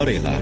Varela.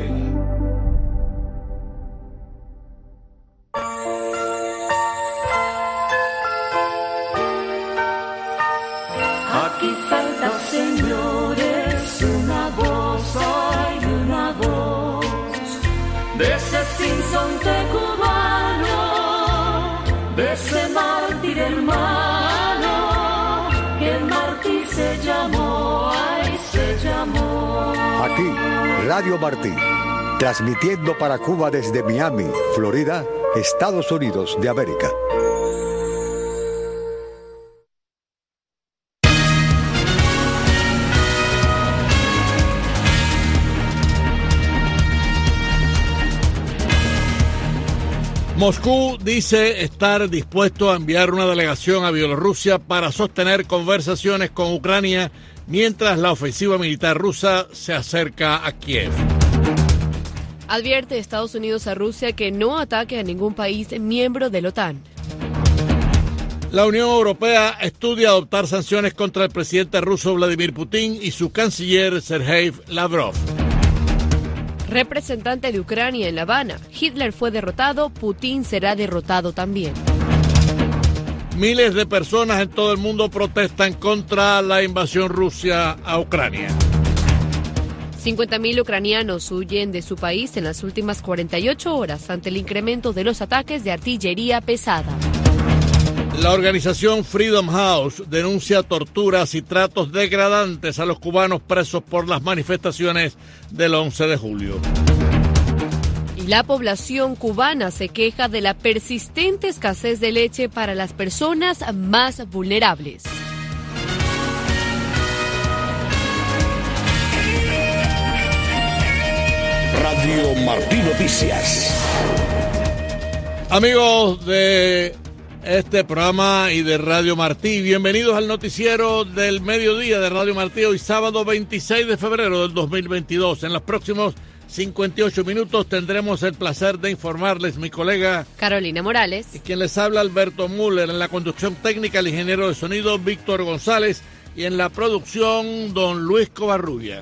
Aquí falta, señores, una voz, hay una voz de ese sinsonte cubano, de ese mártir hermano, que el mártir se llamó, ay, se llamó. Aquí, Radio Martí, transmitiendo para Cuba desde Miami, Florida, Estados Unidos de América. Moscú dice estar dispuesto a enviar una delegación a Bielorrusia para sostener conversaciones con Ucrania mientras la ofensiva militar rusa se acerca a Kiev. Advierte Estados Unidos a Rusia que no ataque a ningún país miembro de la OTAN. La Unión Europea estudia adoptar sanciones contra el presidente ruso Vladimir Putin y su canciller Sergei Lavrov. Representante de Ucrania en La Habana. Hitler fue derrotado, Putin será derrotado también. Miles de personas en todo el mundo protestan contra la invasión rusa a Ucrania. 50.000 ucranianos huyen de su país en las últimas 48 horas ante el incremento de los ataques de artillería pesada. La organización Freedom House denuncia torturas y tratos degradantes a los cubanos presos por las manifestaciones del 11 de julio. Y la población cubana se queja de la persistente escasez de leche para las personas más vulnerables. Radio Martí Noticias. Amigos de este programa y de Radio Martí, bienvenidos al noticiero del mediodía de Radio Martí, hoy sábado 26 de febrero del 2022. En los próximos 58 minutos tendremos el placer de informarles mi colega Carolina Morales y quien les habla Alberto Müller. En la conducción técnica el ingeniero de sonido Víctor González y en la producción don Luis Covarrubia.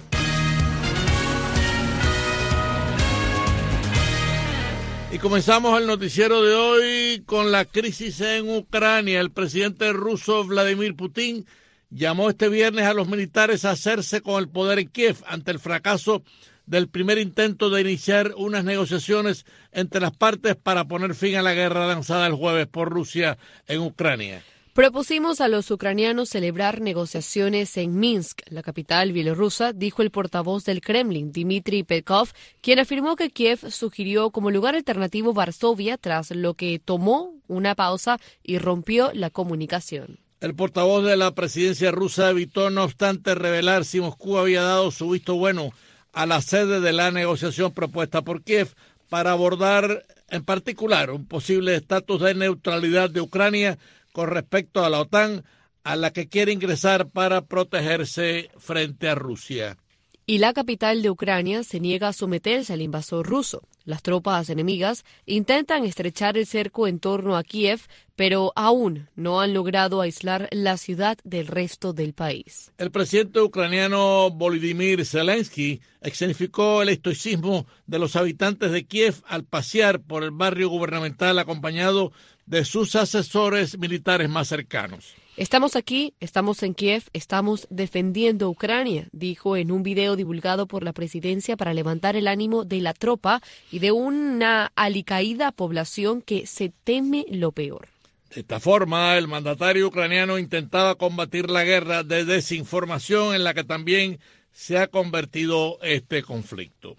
Y comenzamos el noticiero de hoy con la crisis en Ucrania. El presidente ruso Vladimir Putin llamó este viernes a los militares a hacerse con el poder en Kiev ante el fracaso del primer intento de iniciar unas negociaciones entre las partes para poner fin a la guerra lanzada el jueves por Rusia en Ucrania. Propusimos a los ucranianos celebrar negociaciones en Minsk, la capital bielorrusa, dijo el portavoz del Kremlin, Dmitry Peskov, quien afirmó que Kiev sugirió como lugar alternativo Varsovia, tras lo que tomó una pausa y rompió la comunicación. El portavoz de la presidencia rusa evitó, no obstante, revelar si Moscú había dado su visto bueno a la sede de la negociación propuesta por Kiev para abordar en particular un posible estatus de neutralidad de Ucrania con respecto a la OTAN, a la que quiere ingresar para protegerse frente a Rusia. Y la capital de Ucrania se niega a someterse al invasor ruso. Las tropas enemigas intentan estrechar el cerco en torno a Kiev, pero aún no han logrado aislar la ciudad del resto del país. El presidente ucraniano Volodymyr Zelensky escenificó el estoicismo de los habitantes de Kiev al pasear por el barrio gubernamental acompañado de sus asesores militares más cercanos. Estamos aquí, estamos en Kiev, estamos defendiendo Ucrania, dijo en un video divulgado por la presidencia para levantar el ánimo de la tropa y de una alicaída población que se teme lo peor. De esta forma, el mandatario ucraniano intentaba combatir la guerra de desinformación en la que también se ha convertido este conflicto.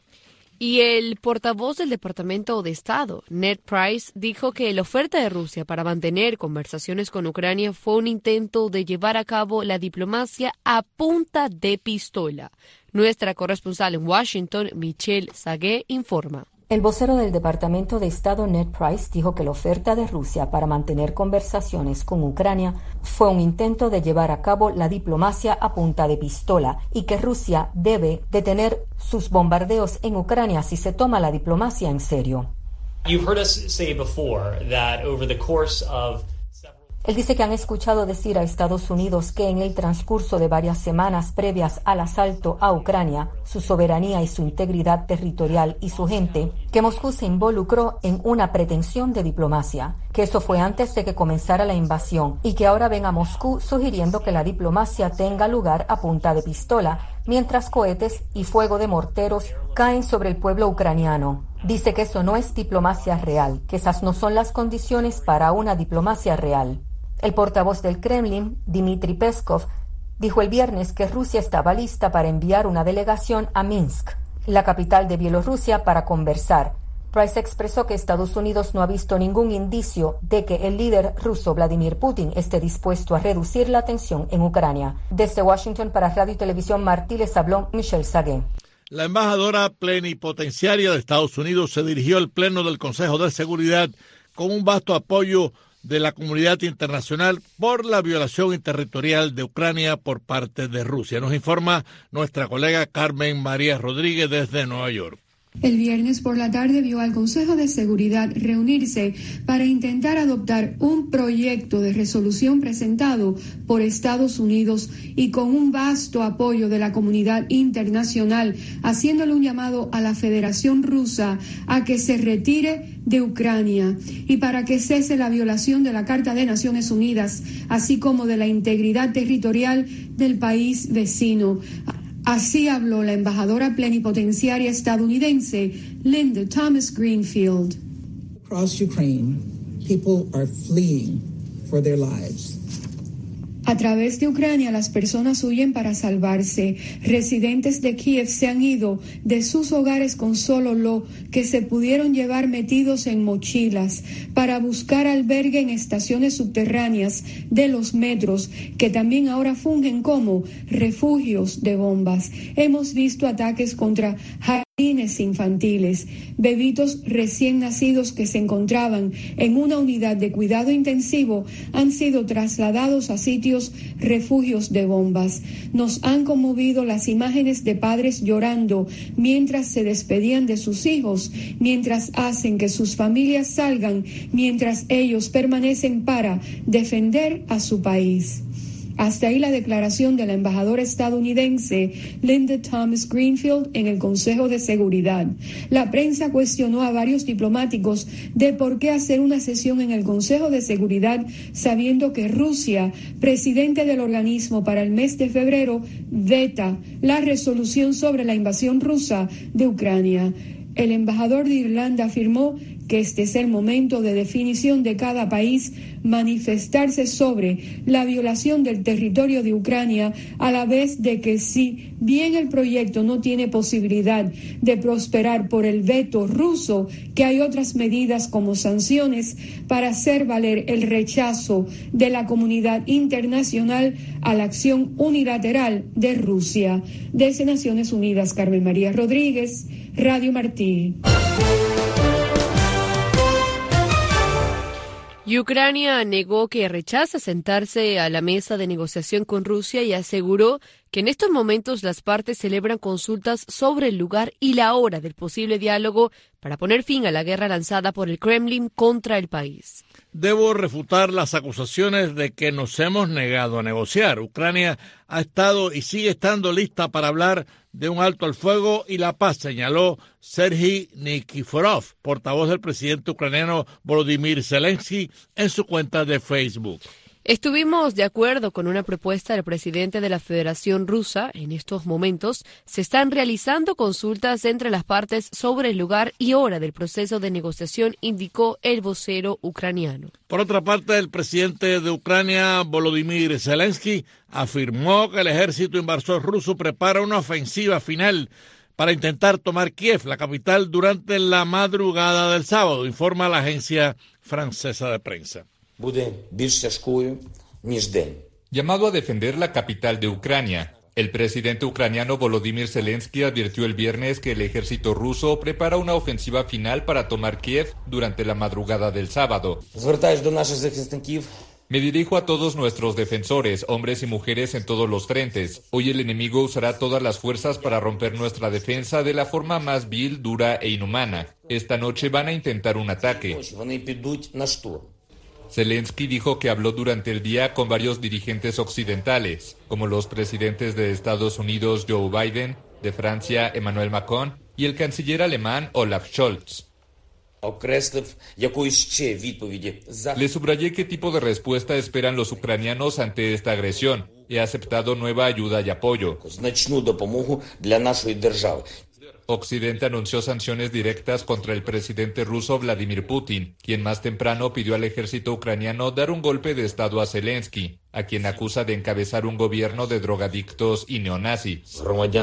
Y el portavoz del Departamento de Estado, Ned Price, dijo que la oferta de Rusia para mantener conversaciones con Ucrania fue un intento de llevar a cabo la diplomacia a punta de pistola. Nuestra corresponsal en Washington, Michelle Sagué, informa. El vocero del Departamento de Estado, Ned Price, dijo que la oferta de Rusia para mantener conversaciones con Ucrania fue un intento de llevar a cabo la diplomacia a punta de pistola y que Rusia debe detener sus bombardeos en Ucrania si se toma la diplomacia en serio. Él dice que han escuchado decir a Estados Unidos que en el transcurso de varias semanas previas al asalto a Ucrania, su soberanía y su integridad territorial y su gente, que Moscú se involucró en una pretensión de diplomacia, que eso fue antes de que comenzara la invasión y que ahora ven a Moscú sugiriendo que la diplomacia tenga lugar a punta de pistola, mientras cohetes y fuego de morteros caen sobre el pueblo ucraniano. Dice que eso no es diplomacia real, que esas no son las condiciones para una diplomacia real. El portavoz del Kremlin, Dmitry Peskov, dijo el viernes que Rusia estaba lista para enviar una delegación a Minsk, la capital de Bielorrusia, para conversar. Price expresó que Estados Unidos no ha visto ningún indicio de que el líder ruso Vladimir Putin esté dispuesto a reducir la tensión en Ucrania. Desde Washington para Radio y Televisión Martí les habló Michelle Sagué. La embajadora plenipotenciaria de Estados Unidos se dirigió al Pleno del Consejo de Seguridad con un vasto apoyo de la comunidad internacional por la violación territorial de Ucrania por parte de Rusia. Nos informa nuestra colega Carmen María Rodríguez desde Nueva York. El viernes por la tarde vio al Consejo de Seguridad reunirse para intentar adoptar un proyecto de resolución presentado por Estados Unidos y con un vasto apoyo de la comunidad internacional, haciéndole un llamado a la Federación Rusa a que se retire de Ucrania y para que cese la violación de la Carta de Naciones Unidas, así como de la integridad territorial del país vecino. Así habló la embajadora plenipotenciaria estadounidense Linda Thomas Greenfield. Across Ukraine, people are fleeing for their lives. A través de Ucrania, las personas huyen para salvarse. Residentes de Kiev se han ido de sus hogares con solo lo que se pudieron llevar metidos en mochilas para buscar albergue en estaciones subterráneas de los metros, que también ahora fungen como refugios de bombas. Hemos visto ataques contra jardines infantiles, bebitos recién nacidos que se encontraban en una unidad de cuidado intensivo han sido trasladados a sitios refugios de bombas. Nos han conmovido las imágenes de padres llorando mientras se despedían de sus hijos, mientras hacen que sus familias salgan, mientras ellos permanecen para defender a su país. Hasta ahí la declaración de la embajadora estadounidense Linda Thomas Greenfield en el Consejo de Seguridad. La prensa cuestionó a varios diplomáticos de por qué hacer una sesión en el Consejo de Seguridad sabiendo que Rusia, presidente del organismo para el mes de febrero, veta la resolución sobre la invasión rusa de Ucrania. El embajador de Irlanda afirmó que este es el momento de definición de cada país manifestarse sobre la violación del territorio de Ucrania, a la vez de que si bien el proyecto no tiene posibilidad de prosperar por el veto ruso, que hay otras medidas como sanciones para hacer valer el rechazo de la comunidad internacional a la acción unilateral de Rusia. Desde Naciones Unidas, Carmen María Rodríguez, Radio Martí. Y Ucrania negó que rechaza sentarse a la mesa de negociación con Rusia y aseguró que en estos momentos las partes celebran consultas sobre el lugar y la hora del posible diálogo para poner fin a la guerra lanzada por el Kremlin contra el país. Debo refutar las acusaciones de que nos hemos negado a negociar. Ucrania ha estado y sigue estando lista para hablar de un alto al fuego y la paz, señaló Serhiy Nikiforov, portavoz del presidente ucraniano Volodymyr Zelensky, en su cuenta de Facebook. Estuvimos de acuerdo con una propuesta del presidente de la Federación Rusa. En estos momentos se están realizando consultas entre las partes sobre el lugar y hora del proceso de negociación, indicó el vocero ucraniano. Por otra parte, el presidente de Ucrania, Volodymyr Zelensky, afirmó que el ejército invasor ruso prepara una ofensiva final para intentar tomar Kiev, la capital, durante la madrugada del sábado, informa la agencia francesa de prensa. Llamado a defender la capital de Ucrania, el presidente ucraniano Volodymyr Zelensky advirtió el viernes que el ejército ruso prepara una ofensiva final para tomar Kiev durante la madrugada del sábado. Me dirijo a todos nuestros defensores, hombres y mujeres en todos los frentes. Hoy el enemigo usará todas las fuerzas para romper nuestra defensa de la forma más vil, dura e inhumana. Esta noche van a intentar un ataque. Zelensky dijo que habló durante el día con varios dirigentes occidentales, como los presidentes de Estados Unidos Joe Biden, de Francia Emmanuel Macron y el canciller alemán Olaf Scholz. Le subrayé qué tipo de respuesta esperan los ucranianos ante esta agresión. He aceptado nueva ayuda y apoyo. Occidente anunció sanciones directas contra el presidente ruso Vladimir Putin, quien más temprano pidió al ejército ucraniano dar un golpe de estado a Zelensky, a quien acusa de encabezar un gobierno de drogadictos y neonazis.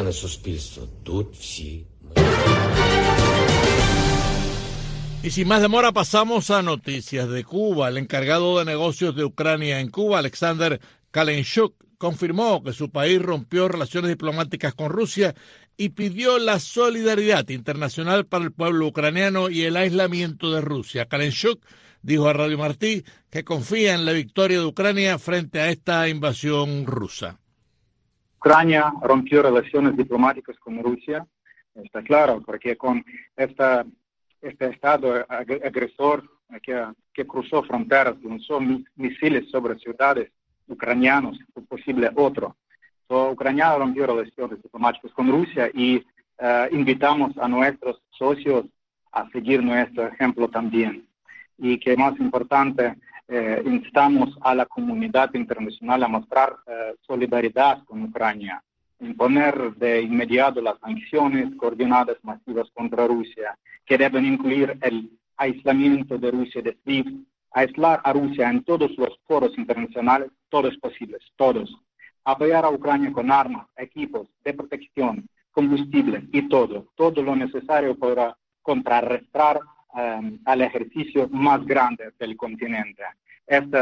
Y sin más demora pasamos a noticias de Cuba. El encargado de negocios de Ucrania en Cuba, Alexander Kalenchuk, confirmó que su país rompió relaciones diplomáticas con Rusia y pidió la solidaridad internacional para el pueblo ucraniano y el aislamiento de Rusia. Kalenchuk dijo a Radio Martí que confía en la victoria de Ucrania frente a esta invasión rusa. Ucrania rompió relaciones diplomáticas con Rusia, está claro, porque con este estado agresor que cruzó fronteras, lanzó misiles sobre ciudades ucranianos, posible otro. Ucrania rompió relaciones diplomáticas con Rusia y invitamos a nuestros socios a seguir nuestro ejemplo también. Y que más importante, instamos a la comunidad internacional a mostrar solidaridad con Ucrania, imponer de inmediato las sanciones coordinadas masivas contra Rusia, que deben incluir el aislamiento de Rusia de SWIFT, aislar a Rusia en todos los foros internacionales, todos posibles, todos. Apoyar a Ucrania con armas, equipos de protección, combustible y todo lo necesario para contrarrestar al ejercicio más grande del continente. Esto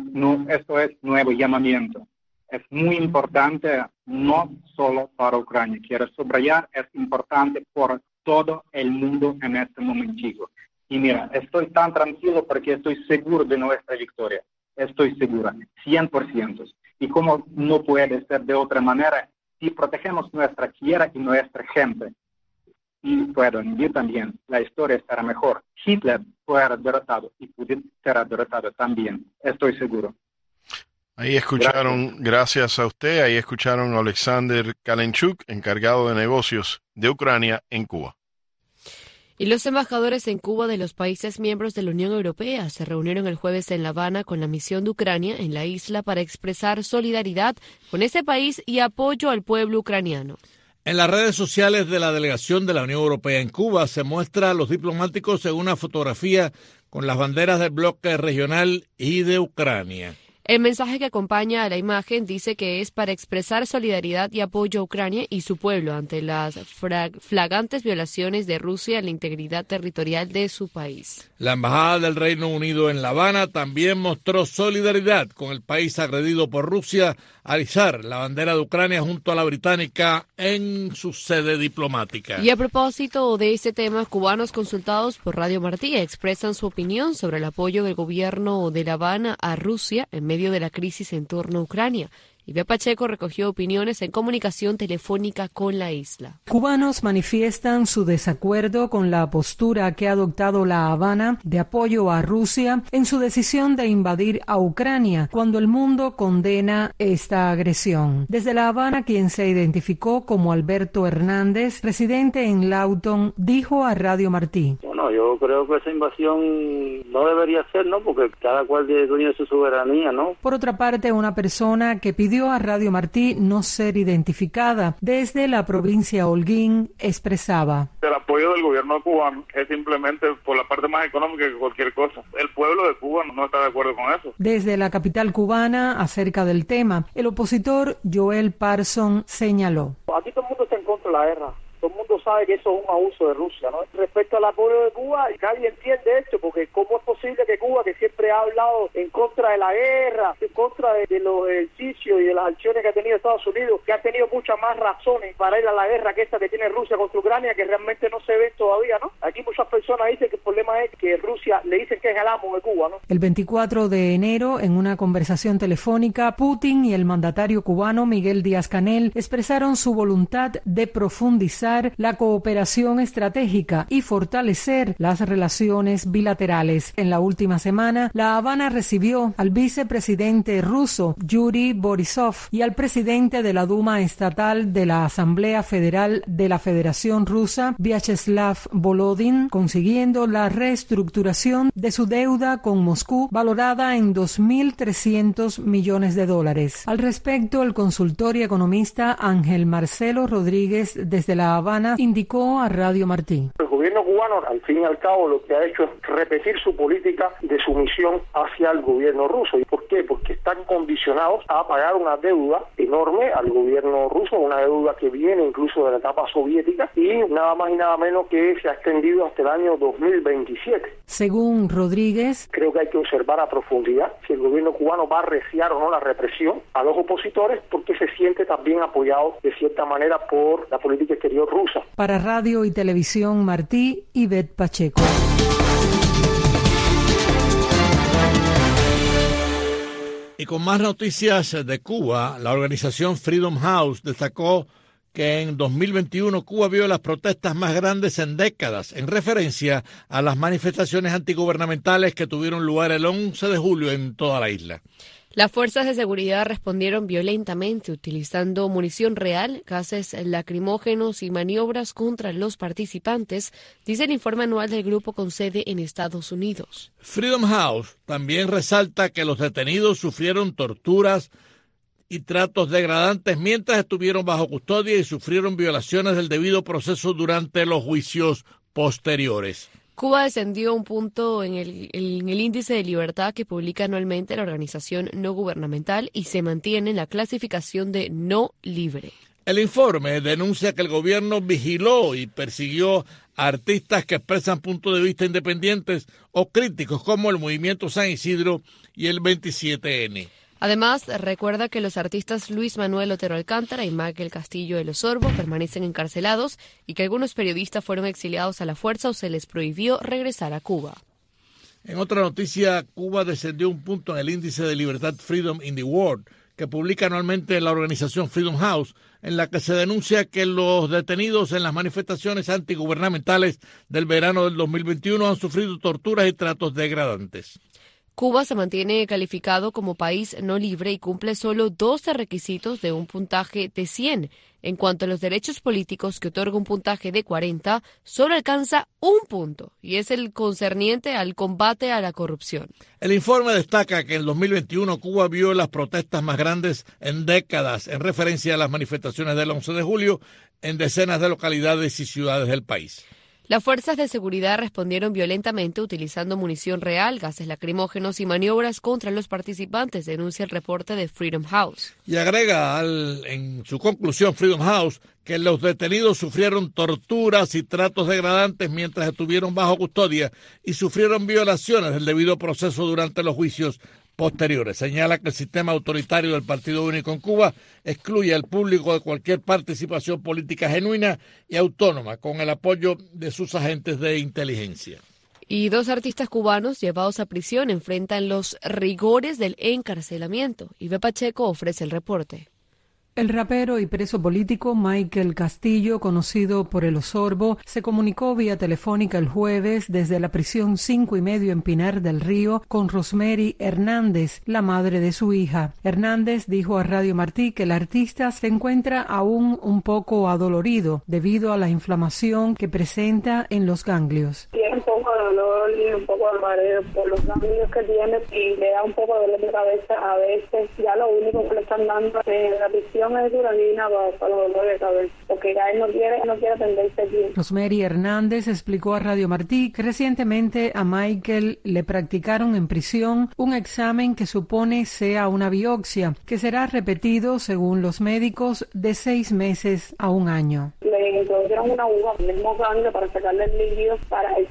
es nuevo llamamiento. Es muy importante, no solo para Ucrania. Quiero subrayar, es importante por todo el mundo en este momento. Y mira, estoy tan tranquilo porque estoy seguro de nuestra victoria. Estoy segura, 100%. Y como no puede ser de otra manera, si protegemos nuestra tierra y nuestra gente, y yo también, la historia será mejor. Hitler fue derrotado y Putin será derrotado también, estoy seguro. Ahí escucharon, gracias a usted, ahí escucharon a Alexander Kalenchuk, encargado de negocios de Ucrania en Cuba. Y los embajadores en Cuba de los países miembros de la Unión Europea se reunieron el jueves en La Habana con la misión de Ucrania en la isla para expresar solidaridad con ese país y apoyo al pueblo ucraniano. En las redes sociales de la delegación de la Unión Europea en Cuba se muestra a los diplomáticos en una fotografía con las banderas del bloque regional y de Ucrania. El mensaje que acompaña a la imagen dice que es para expresar solidaridad y apoyo a Ucrania y su pueblo ante las flagrantes violaciones de Rusia a la integridad territorial de su país. La Embajada del Reino Unido en La Habana también mostró solidaridad con el país agredido por Rusia al izar la bandera de Ucrania junto a la británica en su sede diplomática. Y a propósito de este tema, cubanos consultados por Radio Martí expresan su opinión sobre el apoyo del gobierno de La Habana a Rusia en medio de la crisis en torno a Ucrania. Ivia Pacheco recogió opiniones en comunicación telefónica con la isla. Cubanos manifiestan su desacuerdo con la postura que ha adoptado La Habana de apoyo a Rusia en su decisión de invadir a Ucrania, cuando el mundo condena esta agresión. Desde La Habana, quien se identificó como Alberto Hernández, residente en Lawton, dijo a Radio Martí: Bueno, yo creo que esa invasión no debería ser, ¿no? Porque cada cual es dueño de su soberanía, ¿no? Por otra parte, una persona que pidió a Radio Martí no ser identificada desde la provincia Holguín expresaba: el apoyo del gobierno cubano es simplemente por la parte más económica que cualquier cosa. El pueblo de Cuba no está de acuerdo con eso. Desde la capital cubana, acerca del tema, el opositor Joel Parson señaló: aquí todo el mundo está en contra de la guerra. Todo el mundo sabe que eso es un abuso de Rusia, ¿no? Respecto al apoyo de Cuba, nadie entiende esto, porque ¿cómo es posible que Cuba, que siempre ha hablado en contra de la guerra, en contra de los ejercicios y de las acciones que ha tenido Estados Unidos, que ha tenido muchas más razones para ir a la guerra que esta que tiene Rusia contra Ucrania, que realmente no se ven todavía, ¿no? Aquí muchas personas dicen que el problema es que Rusia le dicen que que jalamos de Cuba, ¿no? El 24 de enero, en una conversación telefónica, Putin y el mandatario cubano Miguel Díaz-Canel expresaron su voluntad de profundizar la cooperación estratégica y fortalecer las relaciones bilaterales. En la última semana, La Habana recibió al vicepresidente ruso Yuri Borisov y al presidente de la Duma Estatal de la Asamblea Federal de la Federación Rusa, Vyacheslav Volodin, consiguiendo la reestructuración de su deuda con Moscú, valorada en $2.300 millones. Al respecto, el consultor y economista Ángel Marcelo Rodríguez desde La Habana indicó a Radio Martí. El gobierno cubano, al fin y al cabo, lo que ha hecho es repetir su política de sumisión hacia el gobierno ruso. ¿Y por qué? Porque están condicionados a pagar una deuda enorme al gobierno ruso, una deuda que viene incluso de la etapa soviética y nada más y nada menos que se ha extendido hasta el año 2027. Según Rodríguez, creo que hay que observar a profundidad si el gobierno cubano va a arreciar o no la represión a los opositores, porque se siente también apoyado de cierta manera por la política exterior rusa. Para Radio y Televisión Martí, Ivette Pacheco. Y con más noticias de Cuba, la organización Freedom House destacó que en 2021 Cuba vio las protestas más grandes en décadas, en referencia a las manifestaciones antigubernamentales que tuvieron lugar el 11 de julio en toda la isla. Las fuerzas de seguridad respondieron violentamente utilizando munición real, gases lacrimógenos y maniobras contra los participantes, dice el informe anual del grupo con sede en Estados Unidos. Freedom House también resalta que los detenidos sufrieron torturas y tratos degradantes mientras estuvieron bajo custodia y sufrieron violaciones del debido proceso durante los juicios posteriores. Cuba descendió un punto en el índice de libertad que publica anualmente la organización no gubernamental y se mantiene en la clasificación de no libre. El informe denuncia que el gobierno vigiló y persiguió a artistas que expresan puntos de vista independientes o críticos como el Movimiento San Isidro y el 27N. Además, recuerda que los artistas Luis Manuel Otero Alcántara y Michael Castillo de los Sorbo permanecen encarcelados y que algunos periodistas fueron exiliados a la fuerza o se les prohibió regresar a Cuba. En otra noticia, Cuba descendió un punto en el índice de libertad Freedom in the World, que publica anualmente la organización Freedom House, en la que se denuncia que los detenidos en las manifestaciones antigubernamentales del verano del 2021 han sufrido torturas y tratos degradantes. Cuba se mantiene calificado como país no libre y cumple solo 12 requisitos de un puntaje de 100. En cuanto a los derechos políticos, que otorga un puntaje de 40, solo alcanza un punto, y es el concerniente al combate a la corrupción. El informe destaca que en 2021 Cuba vio las protestas más grandes en décadas, en referencia a las manifestaciones del 11 de julio en decenas de localidades y ciudades del país. Las fuerzas de seguridad respondieron violentamente utilizando munición real, gases lacrimógenos y maniobras contra los participantes, denuncia el reporte de Freedom House. Y agrega en su conclusión Freedom House que los detenidos sufrieron torturas y tratos degradantes mientras estuvieron bajo custodia y sufrieron violaciones del debido proceso durante los juicios posteriores. Señala que el sistema autoritario del Partido Único en Cuba excluye al público de cualquier participación política genuina y autónoma con el apoyo de sus agentes de inteligencia. Y 2 artistas cubanos llevados a prisión enfrentan los rigores del encarcelamiento. Ivette Pacheco ofrece el reporte. El rapero y preso político Michael Castillo, conocido por el Osorbo, se comunicó vía telefónica el jueves desde la prisión 5 y medio en Pinar del Río con Rosemary Hernández, la madre de su hija. Hernández dijo a Radio Martí que el artista se encuentra aún un poco adolorido debido a la inflamación que presenta en los ganglios. Tiene un poco de dolor y un poco de mareo por los ganglios que tiene y le da un poco de dolor de cabeza a veces. Ya lo único que le están dando en la prisión es Duralina para los dolores de cabeza, porque ya él no quiere atenderse bien. Rosemary Hernández explicó a Radio Martí que recientemente a Michael le practicaron en prisión un examen que supone sea una biopsia, que será repetido, según los médicos, de 6 meses a 1 año. Le introdujeron una aguja en el mismo ganglio para sacarle el líquido para examinar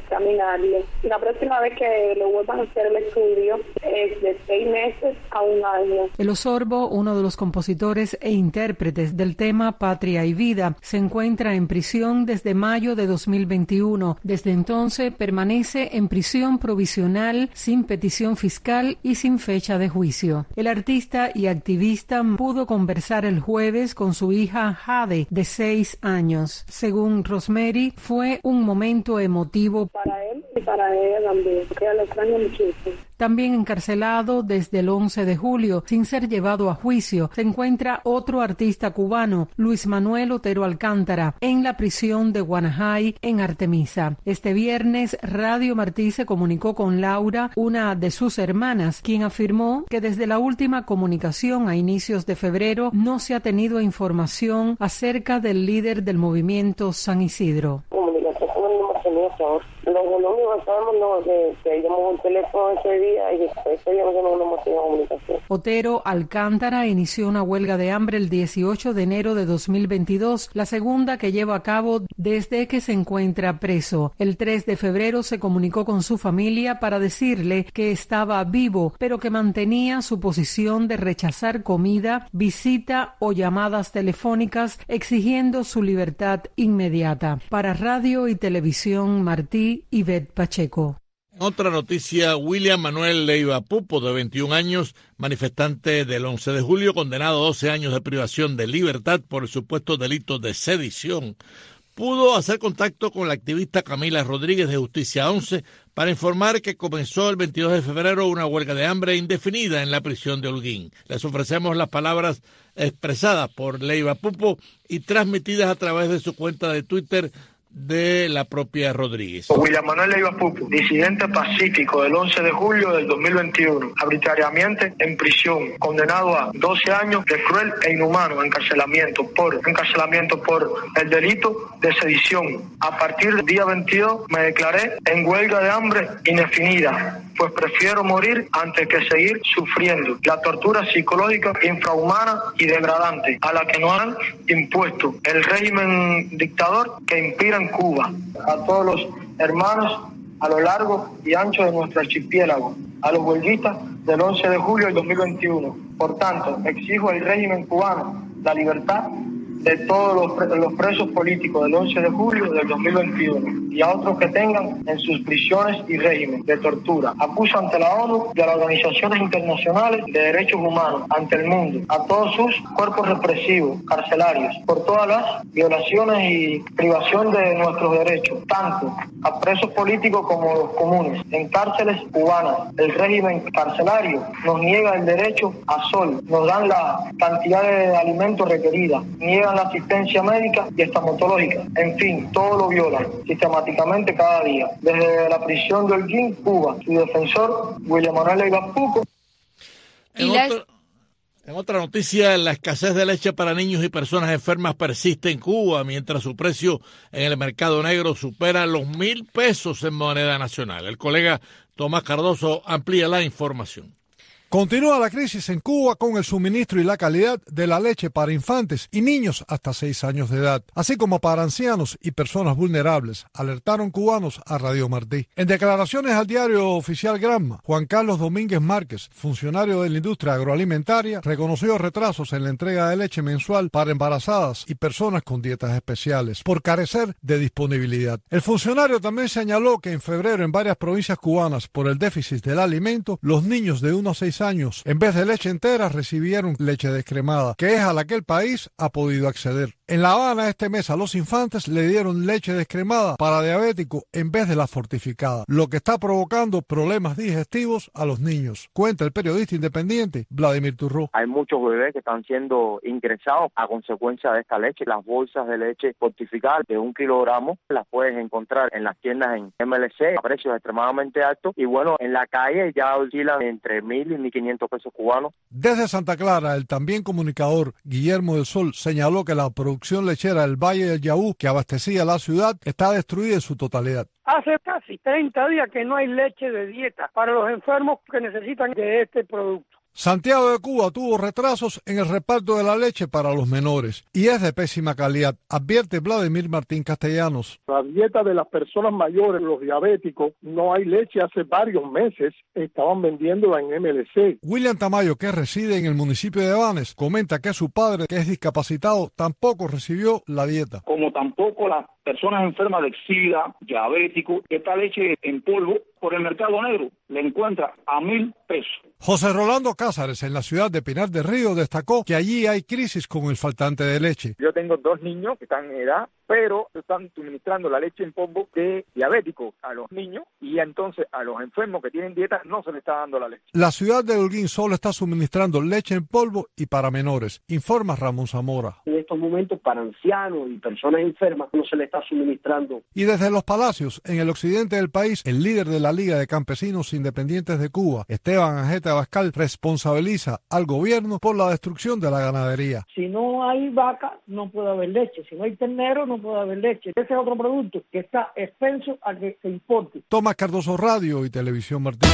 darle. La próxima vez que le vuelvan a hacer el estudio es de 6 meses a 1 año. El Osorbo, uno de los compositores e intérpretes del tema Patria y Vida, se encuentra en prisión desde mayo de 2021. Desde entonces permanece en prisión provisional, sin petición fiscal y sin fecha de juicio. El artista y activista pudo conversar el jueves con su hija Jade, de 6 años. Según Rosemary, fue un momento emotivo para él y para ella también, porque ella lo extraña muchísimo. También encarcelado desde el 11 de julio, sin ser llevado a juicio, se encuentra otro artista cubano, Luis Manuel Otero Alcántara, en la prisión de Guanajay, en Artemisa. Este viernes, Radio Martí se comunicó con Laura, una de sus hermanas, quien afirmó que desde la última comunicación a inicios de febrero no se ha tenido información acerca del líder del movimiento San Isidro. Lo único que sabemos que llamamos un teléfono ese día y ese día no hemos tenido comunicación. Otero Alcántara inició una huelga de hambre el 18 de enero de 2022, la segunda que lleva a cabo desde que se encuentra preso. El 3 de febrero se comunicó con su familia para decirle que estaba vivo, pero que mantenía su posición de rechazar comida, visita o llamadas telefónicas, exigiendo su libertad inmediata. Para Radio y Televisión Martí, Ivette Pacheco. Otra noticia, William Manuel Leiva Pupo, de 21 años, manifestante del 11 de julio, condenado a 12 años de privación de libertad por el supuesto delito de sedición, pudo hacer contacto con la activista Camila Rodríguez de Justicia 11 para informar que comenzó el 22 de febrero una huelga de hambre indefinida en la prisión de Holguín. Les ofrecemos las palabras expresadas por Leiva Pupo y transmitidas a través de su cuenta de Twitter de la propia Rodríguez. William Manuel Leiva Pupo, disidente pacífico del 11 de julio del 2021, arbitrariamente en prisión, condenado a 12 años de cruel e inhumano encarcelamiento por el delito de sedición. A partir del día 22 me declaré en huelga de hambre indefinida, pues prefiero morir antes que seguir sufriendo la tortura psicológica infrahumana y degradante a la que nos han impuesto el régimen dictador que inspira en Cuba. A todos los hermanos a lo largo y ancho de nuestro archipiélago, a los huelguistas del 11 de julio del 2021. Por tanto, exijo al régimen cubano la libertad de todos los presos políticos del 11 de julio del 2021 y a otros que tengan en sus prisiones y régimen de tortura. Acuso ante la ONU y a las organizaciones internacionales de derechos humanos, ante el mundo, a todos sus cuerpos represivos, carcelarios, por todas las violaciones y privación de nuestros derechos, tanto a presos políticos como los comunes, en cárceles cubanas. El régimen carcelario nos niega el derecho a sol, nos dan la cantidad de alimentos requerida, niegan la asistencia médica y estomatológica, en fin, todo lo violan sistemáticamente cada día. Desde la prisión de Holguín, Cuba, su defensor, William Manuel Leiva Pupo. En otra noticia, la escasez de leche para niños y personas enfermas persiste en Cuba, mientras su precio en el mercado negro supera los 1,000 pesos en moneda nacional. El colega Tomás Cardoso amplía la información. Continúa la crisis en Cuba con el suministro y la calidad de la leche para infantes y niños hasta 6 años de edad, así como para ancianos y personas vulnerables, alertaron cubanos a Radio Martí. En declaraciones al diario oficial Granma, Juan Carlos Domínguez Márquez, funcionario de la industria agroalimentaria, reconoció retrasos en la entrega de leche mensual para embarazadas y personas con dietas especiales, por carecer de disponibilidad. El funcionario también señaló que en febrero en varias provincias cubanas, por el déficit del alimento, los niños de 1 a 6 años, en vez de leche entera, recibieron leche descremada, que es a la que el país ha podido acceder. En La Habana este mes a los infantes le dieron leche descremada para diabéticos en vez de la fortificada, lo que está provocando problemas digestivos a los niños, cuenta el periodista independiente Vladimir Turró. Hay muchos bebés que están siendo ingresados a consecuencia de esta leche. Las bolsas de leche fortificada de 1 kilogramo las puedes encontrar en las tiendas en MLC a precios extremadamente altos y bueno, en la calle ya oscilan entre 1,000 y 1,500 pesos cubanos. Desde Santa Clara, el también comunicador Guillermo del Sol señaló que la producción lechera del Valle del Yaú, que abastecía la ciudad, está destruida en su totalidad. Hace casi 30 días que no hay leche de dieta para los enfermos que necesitan de este producto. Santiago de Cuba tuvo retrasos en el reparto de la leche para los menores y es de pésima calidad, advierte Vladimir Martín Castellanos. La dieta de las personas mayores, los diabéticos, no hay leche hace varios meses, estaban vendiéndola en MLC. William Tamayo, que reside en el municipio de Banes, comenta que su padre, que es discapacitado, tampoco recibió la dieta. Como tampoco las personas enfermas de SIDA, diabéticos, esta leche en polvo por el mercado negro le encuentra a 1,000 pesos. José Rolando Cázares, en la ciudad de Pinar del Río, destacó que allí hay crisis con el faltante de leche. Yo tengo 2 niños que están en edad, pero están suministrando la leche en polvo de diabéticos a los niños y entonces a los enfermos que tienen dieta no se les está dando la leche. La ciudad de Holguín solo está suministrando leche en polvo y para menores, informa Ramón Zamora. En estos momentos para ancianos y personas enfermas no se le está suministrando. Y desde Los Palacios, en el occidente del país, el líder de la Liga de Campesinos Independientes de Cuba, Esteban Anjeta Abascal, responsabiliza al gobierno por la destrucción de la ganadería. Si no hay vaca, no puede haber leche. Si no hay ternero, no puede haber leche. Ese es otro producto que está expenso a que se importe. Tomás Cardoso, Radio y Televisión Martín.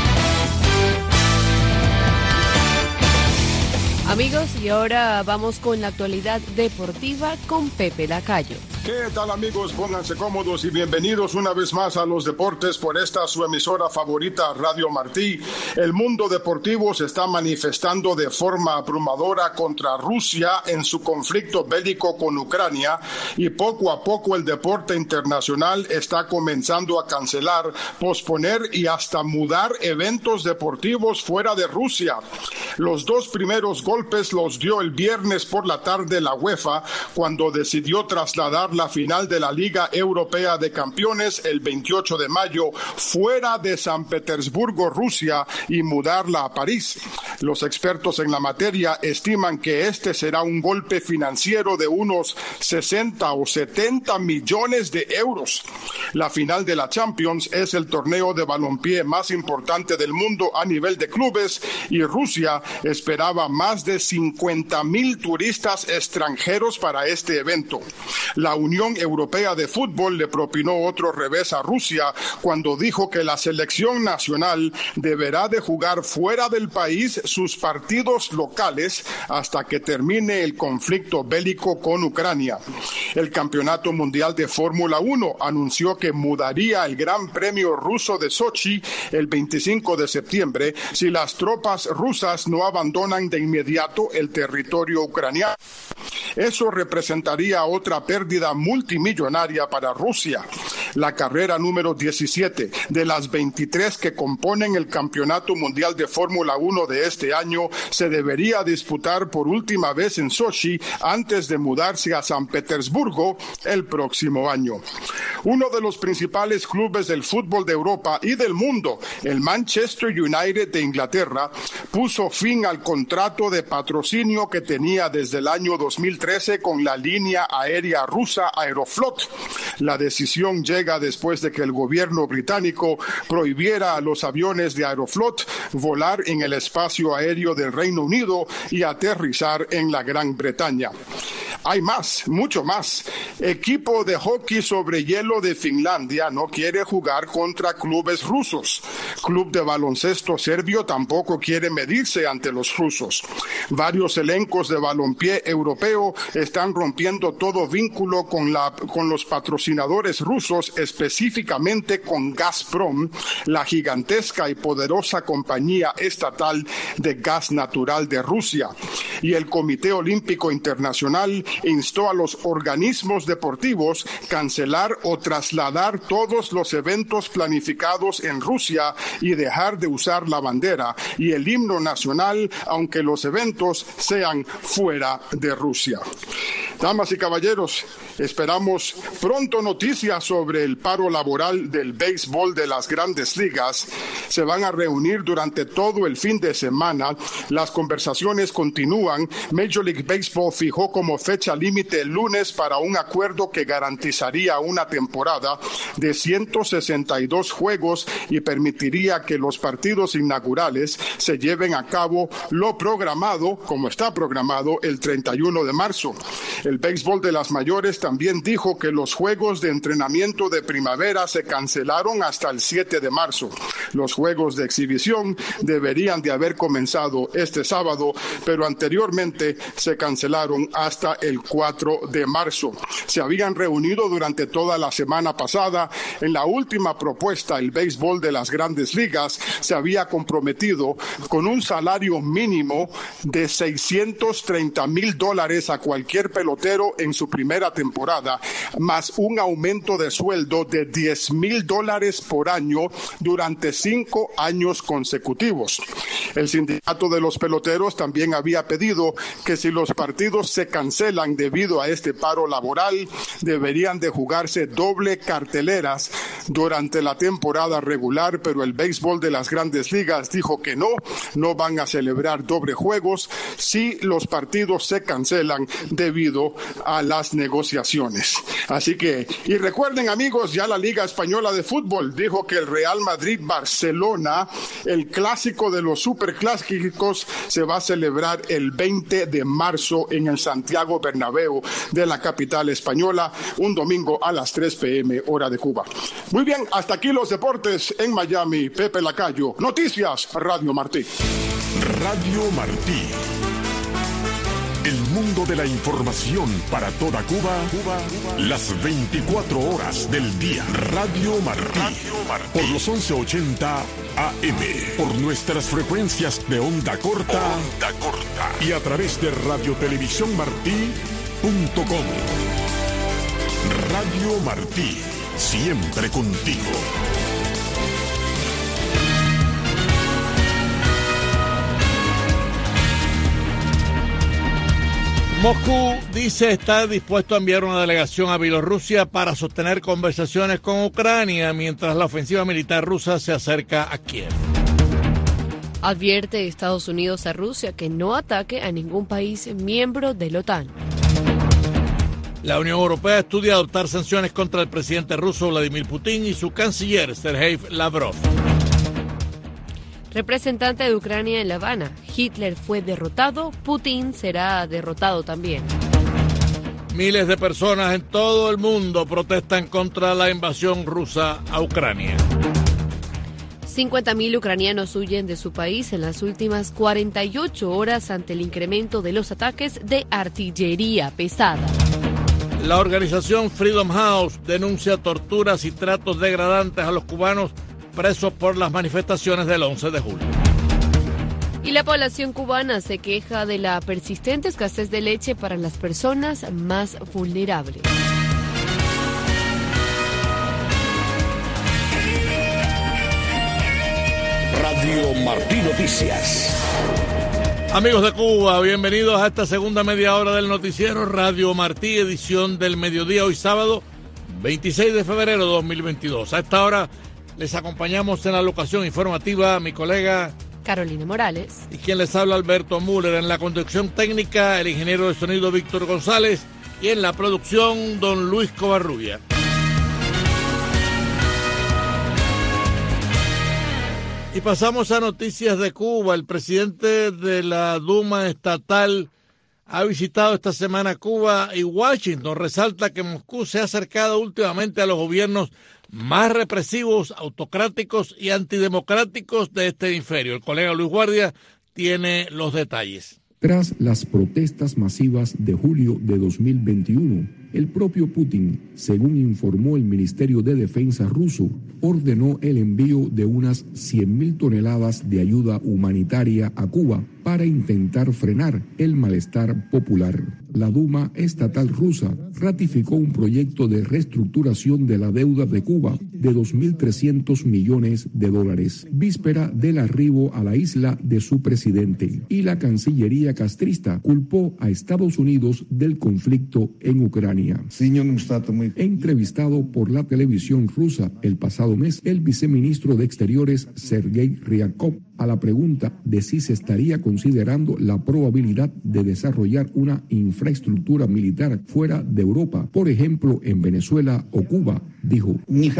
Amigos, y ahora vamos con la actualidad deportiva con Pepe Lacayo. ¿Qué tal, amigos? Pónganse cómodos y bienvenidos una vez más a los deportes por esta su emisora favorita, Radio Martí. El mundo deportivo se está manifestando de forma abrumadora contra Rusia en su conflicto bélico con Ucrania y poco a poco el deporte internacional está comenzando a cancelar, posponer y hasta mudar eventos deportivos fuera de Rusia. Los 2 primeros golpes los dio el viernes por la tarde la UEFA cuando decidió trasladar la final de la Liga Europea de Campeones el 28 de mayo fuera de San Petersburgo, Rusia, y mudarla a París. Los expertos en la materia estiman que este será un golpe financiero de unos 60 o 70 millones de euros. La final de la Champions es el torneo de balompié más importante del mundo a nivel de clubes y Rusia esperaba más de 50,000 turistas extranjeros para este evento. La Unión Europea de Fútbol le propinó otro revés a Rusia cuando dijo que la selección nacional deberá de jugar fuera del país sus partidos locales hasta que termine el conflicto bélico con Ucrania. El Campeonato Mundial de Fórmula 1 anunció que mudaría el Gran Premio ruso de Sochi el 25 de septiembre si las tropas rusas no abandonan de inmediato el territorio ucraniano. Eso representaría otra pérdida multimillonaria para Rusia. La carrera número 17 de las 23 que componen el Campeonato Mundial de Fórmula 1 de este año se debería disputar por última vez en Sochi antes de mudarse a San Petersburgo el próximo año. Uno de los principales clubes del fútbol de Europa y del mundo, el Manchester United de Inglaterra, puso fin al contrato de patrocinio que tenía desde el año 2013 con la línea aérea rusa Aeroflot. La decisión llega después de que el gobierno británico prohibiera a los aviones de Aeroflot volar en el espacio aéreo del Reino Unido y aterrizar en la Gran Bretaña. Hay más, mucho más. Equipo de hockey sobre hielo de Finlandia no quiere jugar contra clubes rusos. Club de baloncesto serbio tampoco quiere medirse ante los rusos. Varios elencos de balompié europeo están rompiendo todo vínculo con los patrocinadores rusos, específicamente con Gazprom, la gigantesca y poderosa compañía estatal de gas natural de Rusia. Y el Comité Olímpico Internacional instó a los organismos deportivos cancelar o trasladar todos los eventos planificados en Rusia y dejar de usar la bandera y el himno nacional, aunque los eventos sean fuera de Rusia. Damas y caballeros, esperamos pronto noticias sobre el paro laboral del béisbol de las Grandes Ligas. Se van a reunir durante todo el fin de semana. Las conversaciones continúan. Major League Baseball fijó como fecha límite el lunes para un acuerdo que garantizaría una temporada de 162 juegos y permitiría que los partidos inaugurales se lleven a cabo lo programado, como está programado, el 31 de marzo. El béisbol de las mayores también dijo que los juegos de entrenamiento de primavera se cancelaron hasta el 7 de marzo. Los juegos de exhibición deberían de haber comenzado este sábado, pero anteriormente se cancelaron hasta el 4 de marzo. Se habían reunido durante toda la semana pasada. En la última propuesta, el béisbol de las grandes ligas se había comprometido con un salario mínimo de $630,000 a cualquier pelotero en su primera temporada, más un aumento de sueldo de $10,000 por año durante 5 años consecutivos. El sindicato de los peloteros también había pedido que si los partidos se cancelan debido a este paro laboral, deberían de jugarse doble carteleras durante la temporada regular, pero el béisbol de las grandes ligas dijo que no van a celebrar doble juegos si los partidos se cancelan debido a las negociaciones. Así que, y recuerden amigos, ya la Liga Española de Fútbol dijo que el Real Madrid-Barcelona, el clásico de los superclásicos, se va a celebrar el 20 de marzo en el Santiago Bernabéu de la capital española, un domingo a las 3 p.m. hora de Cuba. Muy bien, hasta aquí los deportes en Miami. Pepe Lacayo, Noticias Radio Martí. Radio Martí. El mundo de la información para toda Cuba, las 24 horas del día. Radio Martí. Por los 1180 AM. Por nuestras frecuencias de onda corta. Y a través de radiotelevisiónmartí.com. Radio Martí. Siempre contigo. Moscú dice estar dispuesto a enviar una delegación a Bielorrusia para sostener conversaciones con Ucrania mientras la ofensiva militar rusa se acerca a Kiev. Advierte Estados Unidos a Rusia que no ataque a ningún país miembro de la OTAN. La Unión Europea estudia adoptar sanciones contra el presidente ruso Vladimir Putin y su canciller Sergei Lavrov. Representante de Ucrania en La Habana. Hitler fue derrotado, Putin será derrotado también. Miles de personas en todo el mundo protestan contra la invasión rusa a Ucrania. 50.000 ucranianos huyen de su país en las últimas 48 horas ante el incremento de los ataques de artillería pesada. La organización Freedom House denuncia torturas y tratos degradantes a los cubanos presos por las manifestaciones del 11 de julio. Y la población cubana se queja de la persistente escasez de leche para las personas más vulnerables. Radio Martí Noticias. Amigos de Cuba, bienvenidos a esta segunda media hora del noticiero Radio Martí, edición del mediodía, hoy sábado 26 de febrero de 2022. A esta hora les acompañamos en la locación informativa mi colega Carolina Morales y quien les habla Alberto Müller. En la conducción técnica el ingeniero de sonido Víctor González y en la producción don Luis Covarrubia. Y pasamos a noticias de Cuba. El presidente de la Duma estatal ha visitado esta semana Cuba y Washington. Resalta que Moscú se ha acercado últimamente a los gobiernos más represivos, autocráticos y antidemocráticos de este hemisferio. El colega Luis Guardia tiene los detalles. Tras las protestas masivas de julio de 2021, el propio Putin, según informó el Ministerio de Defensa ruso, ordenó el envío de unas 100.000 toneladas de ayuda humanitaria a Cuba para intentar frenar el malestar popular. La Duma estatal rusa ratificó un proyecto de reestructuración de la deuda de Cuba de $2.300 millones, víspera del arribo a la isla de su presidente, y la Cancillería castrista culpó a Estados Unidos del conflicto en Ucrania. Entrevistado por la televisión rusa el pasado mes, el viceministro de Exteriores Sergei Ryabkov, a la pregunta de si se estaría considerando la probabilidad de desarrollar una infraestructura militar fuera de Europa, por ejemplo en Venezuela o Cuba, dijo: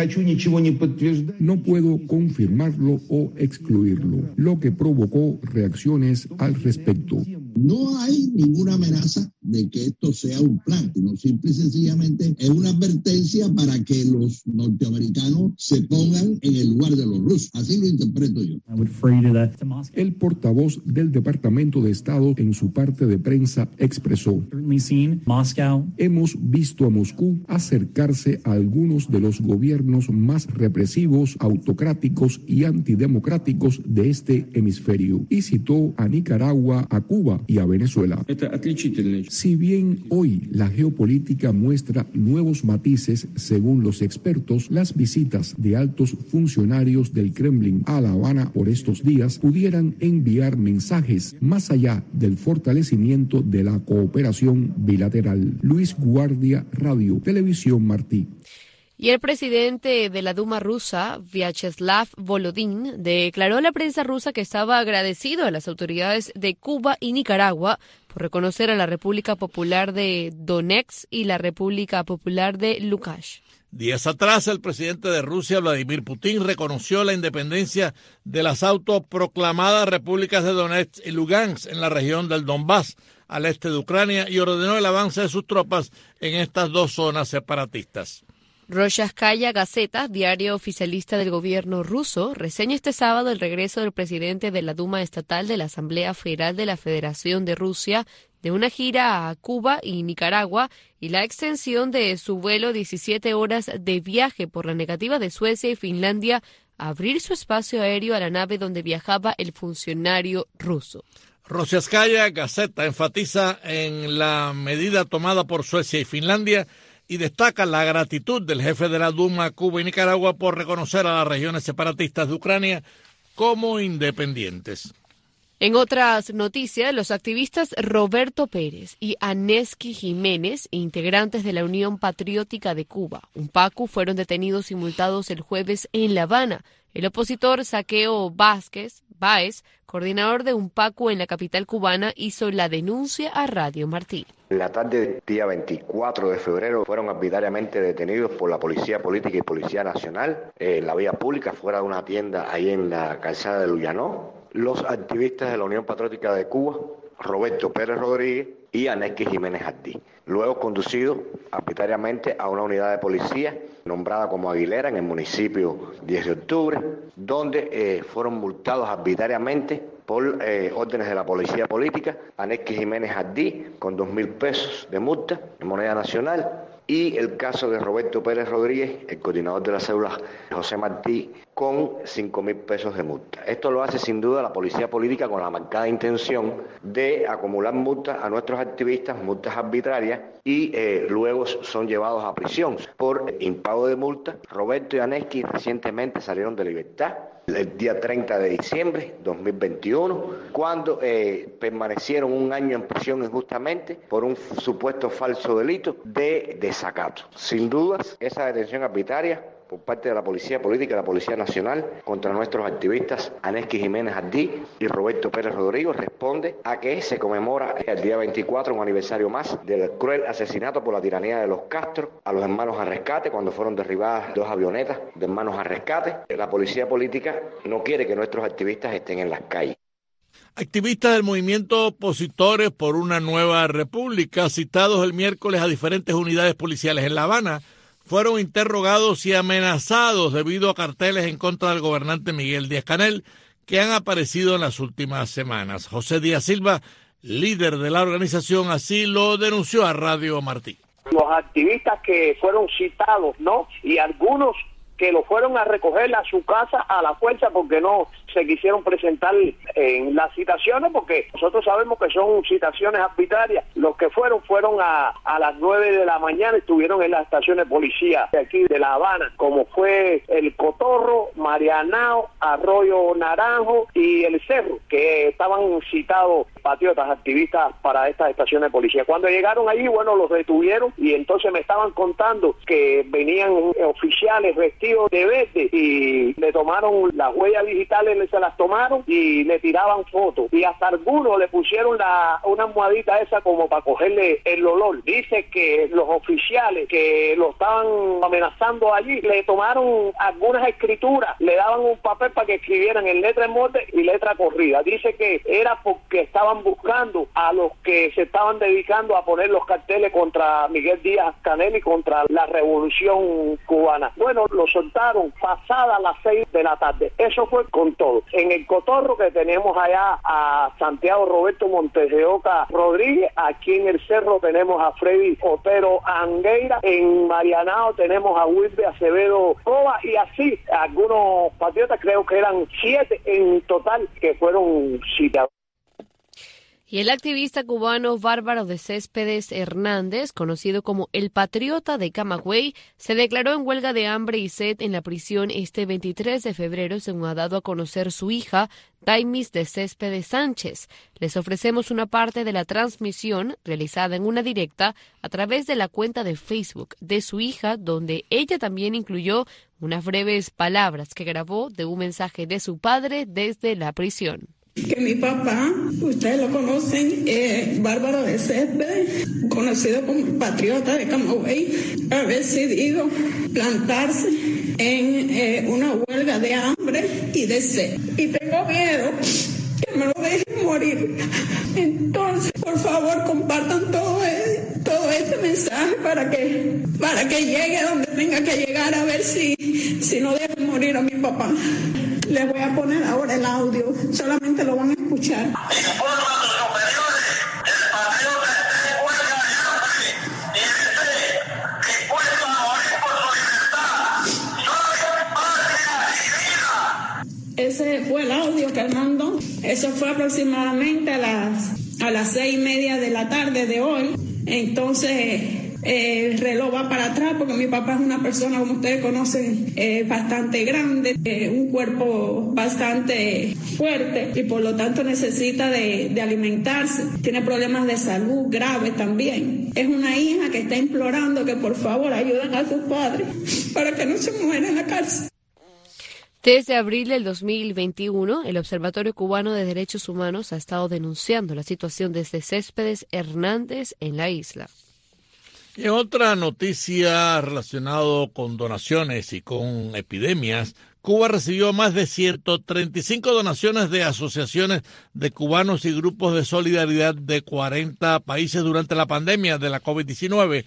no puedo confirmarlo o excluirlo, lo que provocó reacciones al respecto. No hay ninguna amenaza de que esto sea un plan, sino simple y sencillamente es una advertencia para que los norteamericanos se pongan en el lugar de los rusos. Así lo interpreto yo. El portavoz del Departamento de Estado en su parte de prensa expresó: hemos visto a Moscú acercarse a algunos de los gobiernos más represivos, autocráticos y antidemocráticos de este hemisferio, y citó a Nicaragua, a Cuba y a Venezuela. Si bien hoy la geopolítica muestra nuevos matices, según los expertos, las visitas de altos funcionarios del Kremlin a La Habana por estos días pudieran enviar mensajes más allá del fortalecimiento de la cooperación bilateral. Luis Guardia, Radio Televisión Martí. Y el presidente de la Duma rusa, Vyacheslav Volodin, declaró a la prensa rusa que estaba agradecido a las autoridades de Cuba y Nicaragua por reconocer a la República Popular de Donetsk y la República Popular de Lugansk. Días atrás, el presidente de Rusia, Vladimir Putin, reconoció la independencia de las autoproclamadas repúblicas de Donetsk y Lugansk en la región del Donbass, al este de Ucrania, y ordenó el avance de sus tropas en estas dos zonas separatistas. Roshskaya Gazeta, diario oficialista del gobierno ruso, reseña este sábado el regreso del presidente de la Duma Estatal de la Asamblea Federal de la Federación de Rusia de una gira a Cuba y Nicaragua y la extensión de su vuelo 17 horas de viaje por la negativa de Suecia y Finlandia a abrir su espacio aéreo a la nave donde viajaba el funcionario ruso. Roshskaya Gazeta enfatiza en la medida tomada por Suecia y Finlandia y destaca la gratitud del jefe de la Duma a Cuba y Nicaragua por reconocer a las regiones separatistas de Ucrania como independientes. En otras noticias, los activistas Roberto Pérez y Aneski Jiménez, integrantes de la Unión Patriótica de Cuba, UNPACU, fueron detenidos y multados el jueves en La Habana. El opositor Saqueo Báez, coordinador de UNPACU en la capital cubana, hizo la denuncia a Radio Martí. La tarde del día 24 de febrero fueron arbitrariamente detenidos por la Policía Política y Policía Nacional en la vía pública, fuera de una tienda ahí en la calzada de Luyanó, los activistas de la Unión Patriótica de Cuba, Roberto Pérez Rodríguez y Aneski Jiménez Ardí, luego conducidos arbitrariamente a una unidad de policía nombrada como Aguilera en el municipio 10 de octubre, donde fueron multados arbitrariamente por órdenes de la Policía Política, Aneski Jiménez Ardí con 2.000 pesos de multa en moneda nacional, y el caso de Roberto Pérez Rodríguez, el coordinador de la célula José Martí, con 5.000 pesos de multa. Esto lo hace sin duda la Policía Política con la marcada intención de acumular multas a nuestros activistas, multas arbitrarias, y luego son llevados a prisión por impago de multa. Roberto y Aneski recientemente salieron de libertad el día 30 de diciembre de 2021, cuando permanecieron un año en prisión injustamente por un supuesto falso delito de desacato. Sin dudas, esa detención arbitraria por parte de la Policía Política y la Policía Nacional contra nuestros activistas Aneski Jiménez Ardí y Roberto Pérez Rodríguez responde a que se conmemora el día 24 un aniversario más del cruel asesinato por la tiranía de los Castro a los hermanos Arrescate cuando fueron derribadas 2 avionetas de hermanos Arrescate. La Policía Política no quiere que nuestros activistas estén en las calles. Activistas del movimiento Opositores por una Nueva República, citados el miércoles a diferentes unidades policiales en La Habana, fueron interrogados y amenazados debido a carteles en contra del gobernante Miguel Díaz-Canel que han aparecido en las últimas semanas. José Díaz Silva, líder de la organización, así lo denunció a Radio Martí. Los activistas que fueron citados, ¿no? Y algunos que lo fueron a recoger a su casa a la fuerza porque no se quisieron presentar en las citaciones, porque nosotros sabemos que son citaciones arbitrarias. Los que fueron a las 9 de la mañana, estuvieron en las estaciones de policía de aquí de La Habana, como fue El Cotorro, Marianao, Arroyo Naranjo y El Cerro, que estaban citados patriotas, activistas para estas estaciones de policía. Cuando llegaron allí, bueno, los detuvieron y entonces me estaban contando que venían oficiales vestidos de verde y le tomaron Las huellas digitales se las tomaron y le tiraban fotos. Y hasta algunos le pusieron una almohadita esa como para cogerle el olor. Dice que los oficiales que lo estaban amenazando allí le tomaron algunas escrituras, le daban un papel para que escribieran en letra en molde y letra corrida. Dice que era porque estaban buscando a los que se estaban dedicando a poner los carteles contra Miguel Díaz-Canel y contra la revolución cubana. Bueno, lo soltaron pasada las 6 de la tarde. Eso fue con todo. En el cotorro que tenemos allá a Santiago Roberto Montes de Oca Rodríguez, aquí en el cerro tenemos a Freddy Otero Angueira, en Marianao tenemos a Wilber Acevedo Coba y así algunos patriotas, creo que eran 7 en total que fueron citados. Y el activista cubano Bárbaro de Céspedes Hernández, conocido como el Patriota de Camagüey, se declaró en huelga de hambre y sed en la prisión este 23 de febrero, según ha dado a conocer su hija, Taimis de Céspedes Sánchez. Les ofrecemos una parte de la transmisión realizada en una directa a través de la cuenta de Facebook de su hija, donde ella también incluyó unas breves palabras que grabó de un mensaje de su padre desde la prisión. Que mi papá, ustedes lo conocen, Bárbaro de Céspedes, conocido como el Patriota de Camagüey, ha decidido plantarse en una huelga de hambre y de sed. Y tengo miedo que me lo dejen morir. Entonces, por favor, compartan todo este mensaje para que llegue donde tenga que llegar, a ver si no dejan morir a mi papá. Les voy a poner ahora el audio, solamente lo van a escuchar. Ese fue el audio que él mandó. Eso fue aproximadamente a las 6:30 de la tarde de hoy. Entonces el reloj va para atrás porque mi papá es una persona, como ustedes conocen, bastante grande, un cuerpo bastante fuerte y por lo tanto necesita de alimentarse. Tiene problemas de salud graves también. Es una hija que está implorando que por favor ayuden a sus padres para que no se muera en la cárcel. Desde abril del 2021, el Observatorio Cubano de Derechos Humanos ha estado denunciando la situación desde Céspedes Hernández en la isla. Y en otra noticia relacionada con donaciones y con epidemias, Cuba recibió más de 135 donaciones de asociaciones de cubanos y grupos de solidaridad de 40 países durante la pandemia de la COVID-19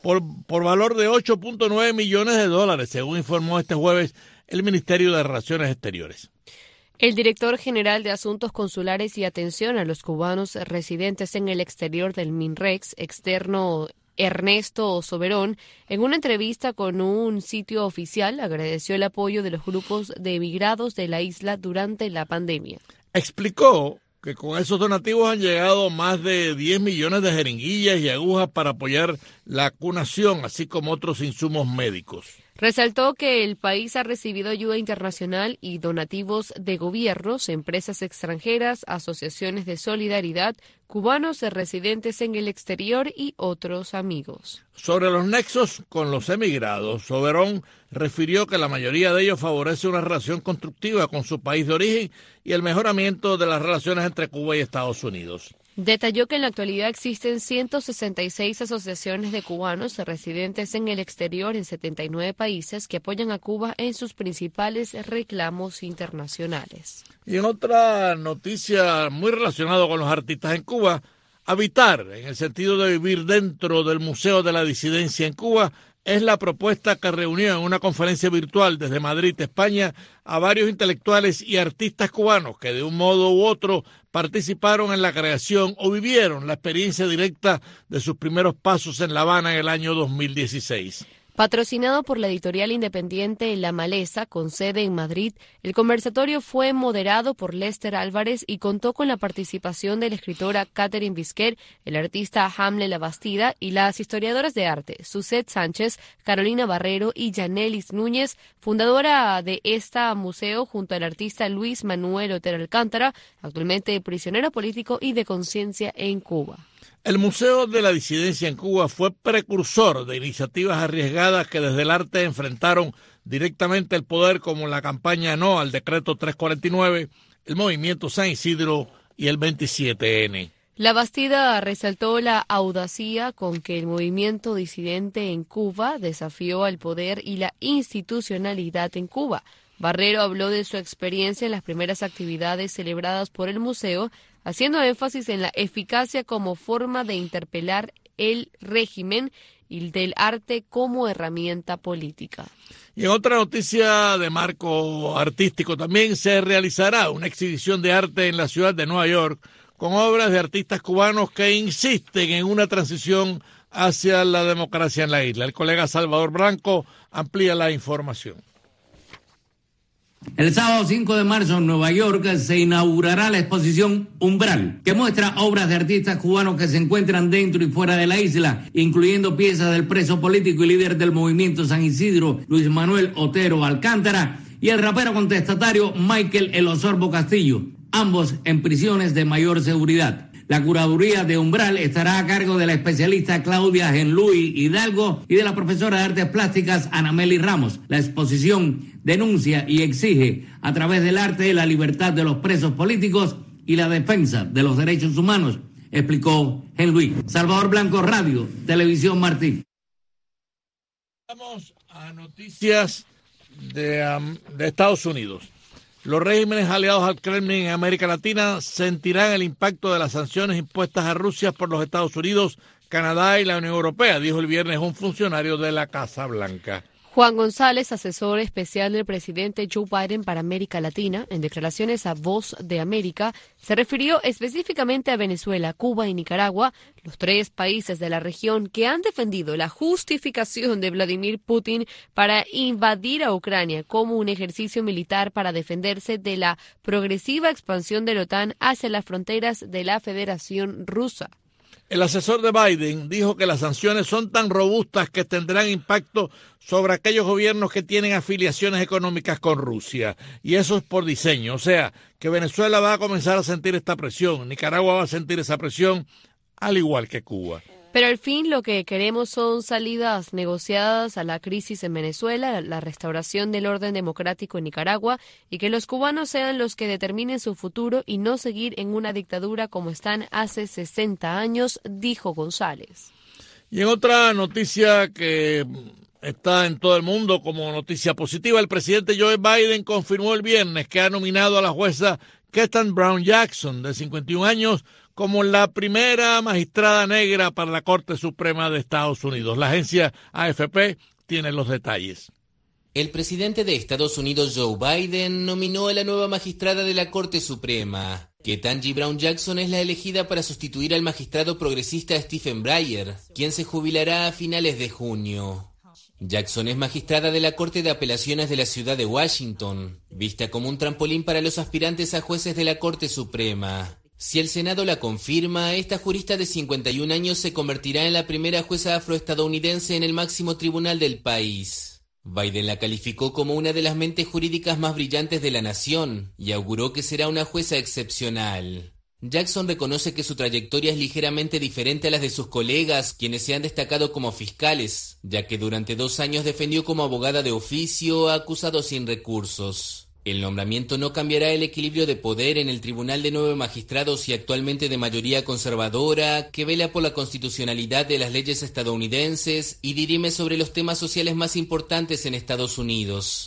por valor de $8.9 millones, según informó este jueves el Ministerio de Relaciones Exteriores. El director general de Asuntos Consulares y Atención a los Cubanos residentes en el exterior del MINREX externo, Ernesto Soberón, en una entrevista con un sitio oficial, agradeció el apoyo de los grupos de emigrados de la isla durante la pandemia. Explicó que con esos donativos han llegado más de 10 millones de jeringuillas y agujas para apoyar la vacunación, así como otros insumos médicos. Resaltó que el país ha recibido ayuda internacional y donativos de gobiernos, empresas extranjeras, asociaciones de solidaridad, cubanos residentes en el exterior y otros amigos. Sobre los nexos con los emigrados, Soberón refirió que la mayoría de ellos favorece una relación constructiva con su país de origen y el mejoramiento de las relaciones entre Cuba y Estados Unidos. Detalló que en la actualidad existen 166 asociaciones de cubanos residentes en el exterior en 79 países que apoyan a Cuba en sus principales reclamos internacionales. Y en otra noticia muy relacionada con los artistas en Cuba, habitar, en el sentido de vivir dentro del Museo de la Disidencia en Cuba, es la propuesta que reunió en una conferencia virtual desde Madrid, España, a varios intelectuales y artistas cubanos que de un modo u otro participaron en la creación o vivieron la experiencia directa de sus primeros pasos en La Habana en el año 2016. Patrocinado por la editorial independiente La Maleza, con sede en Madrid, el conversatorio fue moderado por Lester Álvarez y contó con la participación de la escritora Catherine Bisquer, el artista Hamle Labastida y las historiadoras de arte Suzette Sánchez, Carolina Barrero y Yanelis Núñez, fundadora de esta museo junto al artista Luis Manuel Otero Alcántara, actualmente prisionero político y de conciencia en Cuba. El Museo de la Disidencia en Cuba fue precursor de iniciativas arriesgadas que desde el arte enfrentaron directamente el poder, como la campaña No al Decreto 349, el Movimiento San Isidro y el 27N. La Bastida resaltó la audacia con que el movimiento disidente en Cuba desafió al poder y la institucionalidad en Cuba. Barrero habló de su experiencia en las primeras actividades celebradas por el museo, haciendo énfasis en la eficacia como forma de interpelar el régimen y del arte como herramienta política. Y en otra noticia de marco artístico, también se realizará una exhibición de arte en la ciudad de Nueva York con obras de artistas cubanos que insisten en una transición hacia la democracia en la isla. El colega Salvador Blanco amplía la información. El sábado 5 de marzo en Nueva York se inaugurará la exposición Umbral, que muestra obras de artistas cubanos que se encuentran dentro y fuera de la isla, incluyendo piezas del preso político y líder del movimiento San Isidro, Luis Manuel Otero Alcántara, y el rapero contestatario Michael El Osorbo Castillo, ambos en prisiones de mayor seguridad. La curaduría de Umbral estará a cargo de la especialista Claudia Genluy Hidalgo y de la profesora de Artes Plásticas Anameli Ramos. La exposición denuncia y exige a través del arte la libertad de los presos políticos y la defensa de los derechos humanos, explicó Genluy. Salvador Blanco, Radio, Televisión Martí. Vamos a noticias de Estados Unidos. Los regímenes aliados al Kremlin en América Latina sentirán el impacto de las sanciones impuestas a Rusia por los Estados Unidos, Canadá y la Unión Europea, dijo el viernes un funcionario de la Casa Blanca. Juan González, asesor especial del presidente Joe Biden para América Latina, en declaraciones a Voz de América, se refirió específicamente a Venezuela, Cuba y Nicaragua, los tres países de la región que han defendido la justificación de Vladimir Putin para invadir a Ucrania como un ejercicio militar para defenderse de la progresiva expansión de la OTAN hacia las fronteras de la Federación Rusa. El asesor de Biden dijo que las sanciones son tan robustas que tendrán impacto sobre aquellos gobiernos que tienen afiliaciones económicas con Rusia. Y eso es por diseño. O sea, que Venezuela va a comenzar a sentir esta presión. Nicaragua va a sentir esa presión, al igual que Cuba. Pero al fin lo que queremos son salidas negociadas a la crisis en Venezuela, la restauración del orden democrático en Nicaragua y que los cubanos sean los que determinen su futuro y no seguir en una dictadura como están hace 60 años, dijo González. Y en otra noticia que está en todo el mundo como noticia positiva, el presidente Joe Biden confirmó el viernes que ha nominado a la jueza Ketanji Brown Jackson, de 51 años, como la primera magistrada negra para la Corte Suprema de Estados Unidos. La agencia AFP tiene los detalles. El presidente de Estados Unidos, Joe Biden, nominó a la nueva magistrada de la Corte Suprema. Ketanji Brown Jackson es la elegida para sustituir al magistrado progresista Stephen Breyer, quien se jubilará a finales de junio. Jackson es magistrada de la Corte de Apelaciones de la ciudad de Washington, vista como un trampolín para los aspirantes a jueces de la Corte Suprema. Si el Senado la confirma, esta jurista de 51 años se convertirá en la primera jueza afroestadounidense en el máximo tribunal del país. Biden la calificó como una de las mentes jurídicas más brillantes de la nación y auguró que será una jueza excepcional. Jackson reconoce que su trayectoria es ligeramente diferente a las de sus colegas, quienes se han destacado como fiscales, ya que durante 2 años defendió como abogada de oficio a acusados sin recursos. El nombramiento no cambiará el equilibrio de poder en el Tribunal de 9 magistrados y actualmente de mayoría conservadora, que vela por la constitucionalidad de las leyes estadounidenses y dirime sobre los temas sociales más importantes en Estados Unidos.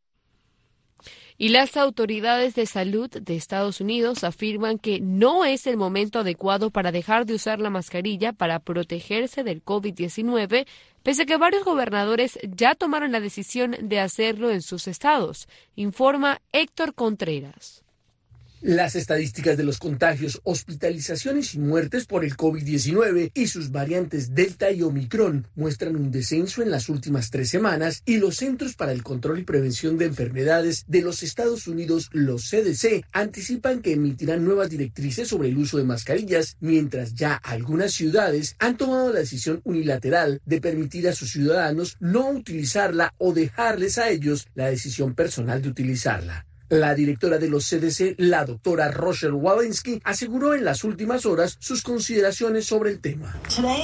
Y las autoridades de salud de Estados Unidos afirman que no es el momento adecuado para dejar de usar la mascarilla para protegerse del COVID-19, pese a que varios gobernadores ya tomaron la decisión de hacerlo en sus estados, informa Héctor Contreras. Las estadísticas de los contagios, hospitalizaciones y muertes por el COVID-19 y sus variantes Delta y Omicron muestran un descenso en las últimas 3 semanas y los Centros para el Control y Prevención de Enfermedades de los Estados Unidos, los CDC, anticipan que emitirán nuevas directrices sobre el uso de mascarillas, mientras ya algunas ciudades han tomado la decisión unilateral de permitir a sus ciudadanos no utilizarla o dejarles a ellos la decisión personal de utilizarla. La directora de los CDC, la doctora Rochelle Walensky, aseguró en las últimas horas sus consideraciones sobre el tema.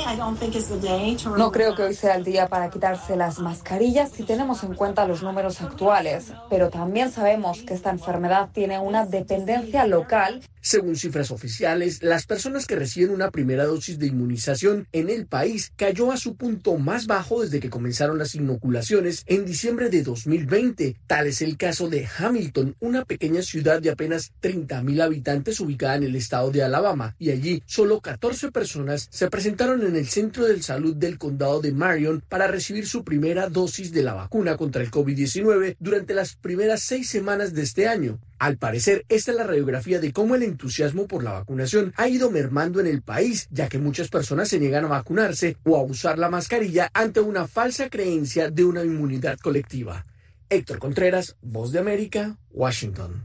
No creo que hoy sea el día para quitarse las mascarillas si tenemos en cuenta los números actuales, pero también sabemos que esta enfermedad tiene una dependencia local. Según cifras oficiales, las personas que reciben una primera dosis de inmunización en el país cayó a su punto más bajo desde que comenzaron las inoculaciones en diciembre de 2020. Tal es el caso de Hamilton, una pequeña ciudad de apenas 30,000 habitantes ubicada en el estado de Alabama, y allí solo 14 personas se presentaron en el centro de salud del condado de Marion para recibir su primera dosis de la vacuna contra el COVID-19 durante las primeras 6 semanas de este año. Al parecer, esta es la radiografía de cómo el entusiasmo por la vacunación ha ido mermando en el país, ya que muchas personas se niegan a vacunarse o a usar la mascarilla ante una falsa creencia de una inmunidad colectiva. Héctor Contreras, Voz de América, Washington.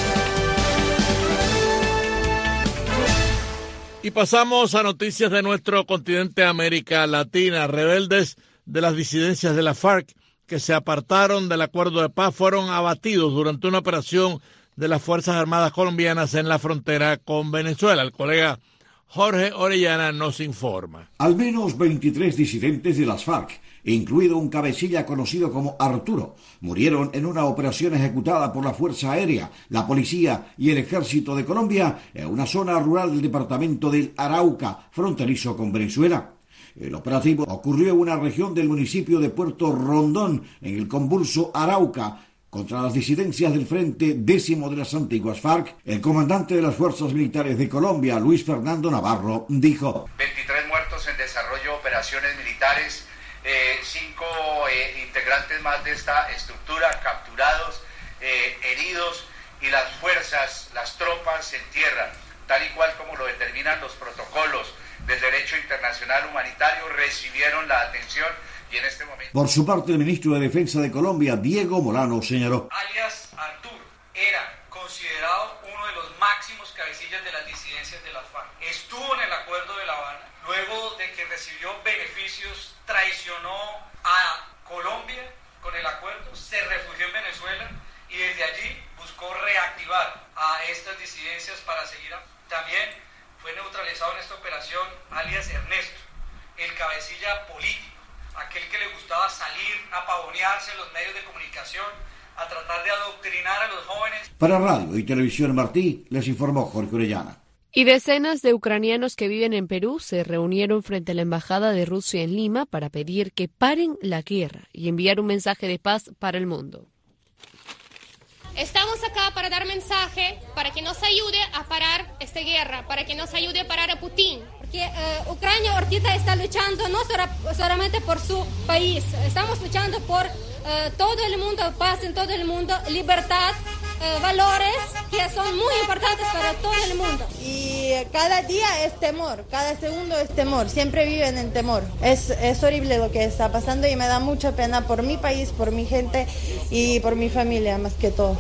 Y pasamos a noticias de nuestro continente América Latina. Rebeldes de las disidencias de la FARC que se apartaron del acuerdo de paz fueron abatidos durante una operación de las Fuerzas Armadas colombianas en la frontera con Venezuela. El colega Jorge Orellana nos informa. Al menos 23 disidentes de las FARC, incluido un cabecilla conocido como Arturo, murieron en una operación ejecutada por la Fuerza Aérea, la Policía y el Ejército de Colombia en una zona rural del departamento del Arauca, fronterizo con Venezuela. El operativo ocurrió en una región del municipio de Puerto Rondón, en el convulso Arauca, contra las disidencias del Frente Décimo de las antiguas FARC. El comandante de las Fuerzas Militares de Colombia, Luis Fernando Navarro, dijo: 23 muertos en desarrollo de operaciones militares, 5 integrantes más de esta estructura capturados, heridos, y las fuerzas, las tropas en tierra, tal y cual como lo determinan los protocolos del derecho internacional humanitario, recibieron la atención y en este momento... Por su parte, el ministro de Defensa de Colombia, Diego Molano, señaló: alias Arturo era considerado uno de los máximos cabecillas de las disidencias de las FARC. Estuvo en el acuerdo de La Habana, luego de que recibió beneficios, traicionó a Colombia con el acuerdo, se refugió en Venezuela y desde allí buscó reactivar a estas disidencias para seguir. También fue neutralizado en esta operación alias Ernesto, el cabecilla político, aquel que le gustaba salir a pavonearse en los medios de comunicación, a tratar de adoctrinar a los jóvenes. Para Radio y Televisión Martí, les informó Jorge Orellana. Y decenas de ucranianos que viven en Perú se reunieron frente a la Embajada de Rusia en Lima para pedir que paren la guerra y enviar un mensaje de paz para el mundo. Estamos acá para dar mensaje, para que nos ayude a parar esta guerra, para que nos ayude a parar a Putin. Porque Ucrania ahorita está luchando no solamente por su país, estamos luchando por todo el mundo, paz en todo el mundo, libertad, valores que son muy importantes para todo el mundo. Y cada día es temor, cada segundo es temor, siempre viven en temor. Es horrible lo que está pasando y me da mucha pena por mi país, por mi gente y por mi familia más que todo.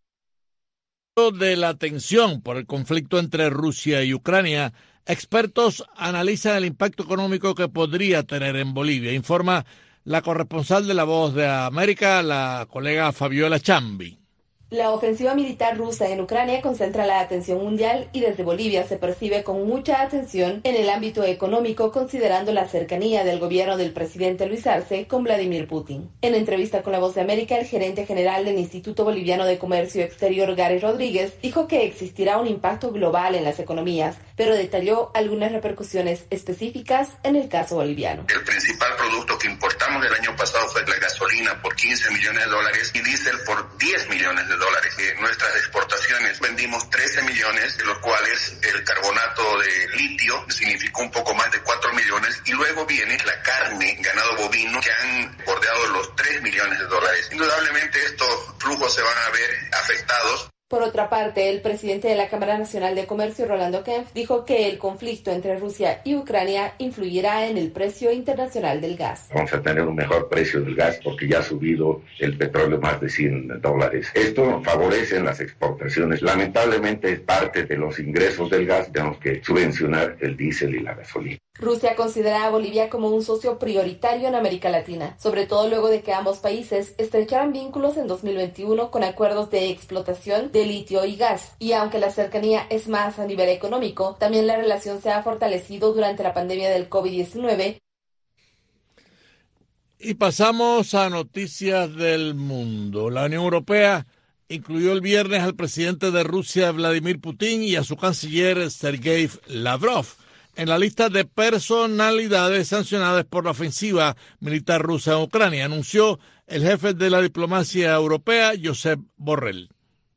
De la tensión por el conflicto entre Rusia y Ucrania, expertos analizan el impacto económico que podría tener en Bolivia, informa la corresponsal de La Voz de América, la colega Fabiola Chambi. La ofensiva militar rusa en Ucrania concentra la atención mundial y desde Bolivia se percibe con mucha atención en el ámbito económico, considerando la cercanía del gobierno del presidente Luis Arce con Vladimir Putin. En entrevista con La Voz de América, el gerente general del Instituto Boliviano de Comercio Exterior, Gary Rodríguez, dijo que existirá un impacto global en las economías, pero detalló algunas repercusiones específicas en el caso boliviano. El principal producto que importamos el año pasado fue la gasolina por $15 millones y diésel por $10 millones. Nuestras exportaciones vendimos 13 millones, de los cuales el carbonato de litio significó un poco más de 4 millones, y luego viene la carne, ganado bovino, que han bordeado los $3 millones. Indudablemente estos flujos se van a ver afectados. Por otra parte, el presidente de la Cámara Nacional de Comercio, Rolando Kempf, dijo que el conflicto entre Rusia y Ucrania influirá en el precio internacional del gas. Vamos a tener un mejor precio del gas porque ya ha subido el petróleo más de $100. Esto favorece las exportaciones. Lamentablemente es parte de los ingresos del gas, tenemos que subvencionar el diésel y la gasolina. Rusia considera a Bolivia como un socio prioritario en América Latina, sobre todo luego de que ambos países estrecharan vínculos en 2021 con acuerdos de explotación de litio y gas. Y aunque la cercanía es más a nivel económico, también la relación se ha fortalecido durante la pandemia del COVID-19. Y pasamos a noticias del mundo. La Unión Europea incluyó el viernes al presidente de Rusia, Vladimir Putin, y a su canciller, Sergei Lavrov, en la lista de personalidades sancionadas por la ofensiva militar rusa en Ucrania, anunció el jefe de la diplomacia europea, Josep Borrell.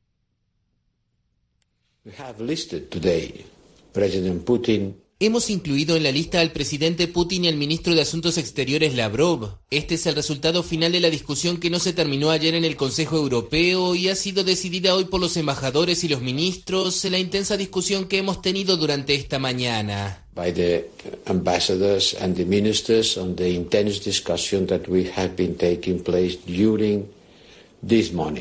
Hemos incluido en la lista al presidente Putin y al ministro de Asuntos Exteriores Lavrov. Este es el resultado final de la discusión que no se terminó ayer en el Consejo Europeo y ha sido decidida hoy por los embajadores y los ministros en la intensa discusión que hemos tenido durante esta mañana. By the ambassadors and the ministers on the intense discussion that we have been taking place during this morning.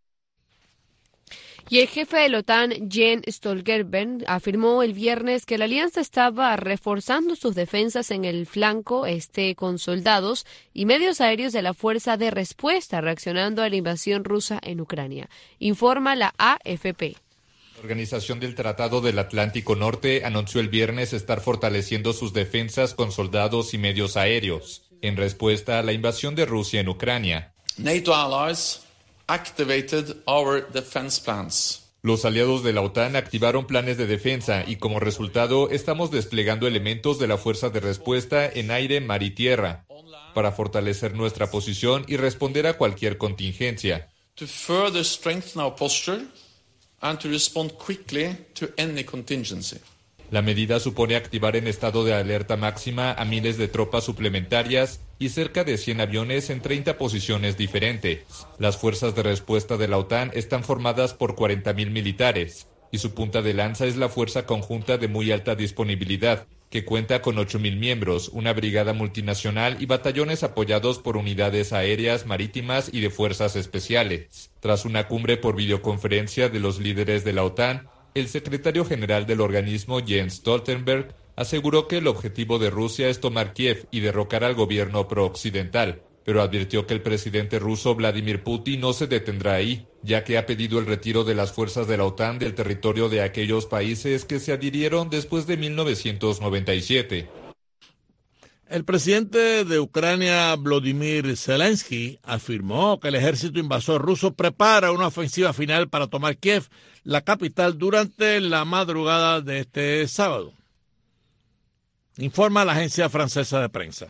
Y el jefe de la OTAN, Jens Stoltenberg, afirmó el viernes que la alianza estaba reforzando sus defensas en el flanco este con soldados y medios aéreos de la Fuerza de Respuesta, reaccionando a la invasión rusa en Ucrania, informa la AFP. La Organización del Tratado del Atlántico Norte anunció el viernes estar fortaleciendo sus defensas con soldados y medios aéreos, en respuesta a la invasión de Rusia en Ucrania. NATO allies activated our defense plans. Los aliados de la OTAN activaron planes de defensa y como resultado estamos desplegando elementos de la fuerza de respuesta en aire, mar y tierra para fortalecer nuestra posición y responder a cualquier contingencia. To further strengthen our posture and to respond quickly to any contingency. La medida supone activar en estado de alerta máxima a miles de tropas suplementarias y cerca de 100 aviones en 30 posiciones diferentes. Las fuerzas de respuesta de la OTAN están formadas por 40.000 militares y su punta de lanza es la Fuerza Conjunta de Muy Alta Disponibilidad, que cuenta con 8.000 miembros, una brigada multinacional y batallones apoyados por unidades aéreas, marítimas y de fuerzas especiales. Tras una cumbre por videoconferencia de los líderes de la OTAN, el secretario general del organismo, Jens Stoltenberg, aseguró que el objetivo de Rusia es tomar Kiev y derrocar al gobierno pro-occidental, pero advirtió que el presidente ruso Vladimir Putin no se detendrá ahí, ya que ha pedido el retiro de las fuerzas de la OTAN del territorio de aquellos países que se adhirieron después de 1997. El presidente de Ucrania, Volodymyr Zelensky, afirmó que el ejército invasor ruso prepara una ofensiva final para tomar Kiev, la capital, durante la madrugada de este sábado. Informa la agencia francesa de prensa.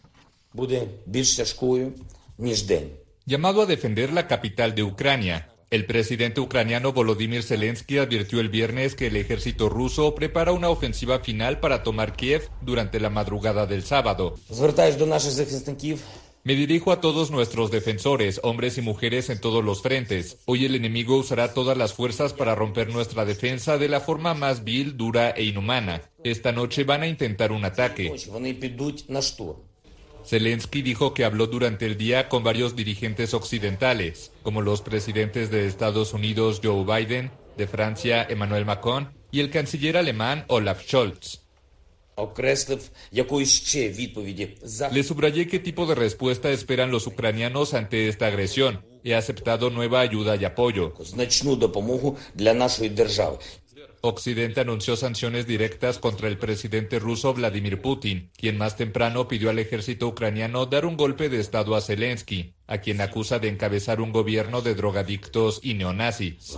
Llamado a defender la capital de Ucrania, el presidente ucraniano Volodymyr Zelensky advirtió el viernes que el ejército ruso prepara una ofensiva final para tomar Kiev durante la madrugada del sábado. Me dirijo a todos nuestros defensores, hombres y mujeres en todos los frentes. Hoy el enemigo usará todas las fuerzas para romper nuestra defensa de la forma más vil, dura e inhumana. Esta noche van a intentar un ataque. Zelensky dijo que habló durante el día con varios dirigentes occidentales, como los presidentes de Estados Unidos Joe Biden, de Francia Emmanuel Macron y el canciller alemán Olaf Scholz. Le subrayé qué tipo de respuesta esperan los ucranianos ante esta agresión. He aceptado nueva ayuda y apoyo. Occidente anunció sanciones directas contra el presidente ruso Vladimir Putin, quien más temprano pidió al ejército ucraniano dar un golpe de estado a Zelensky, a quien acusa de encabezar un gobierno de drogadictos y neonazis.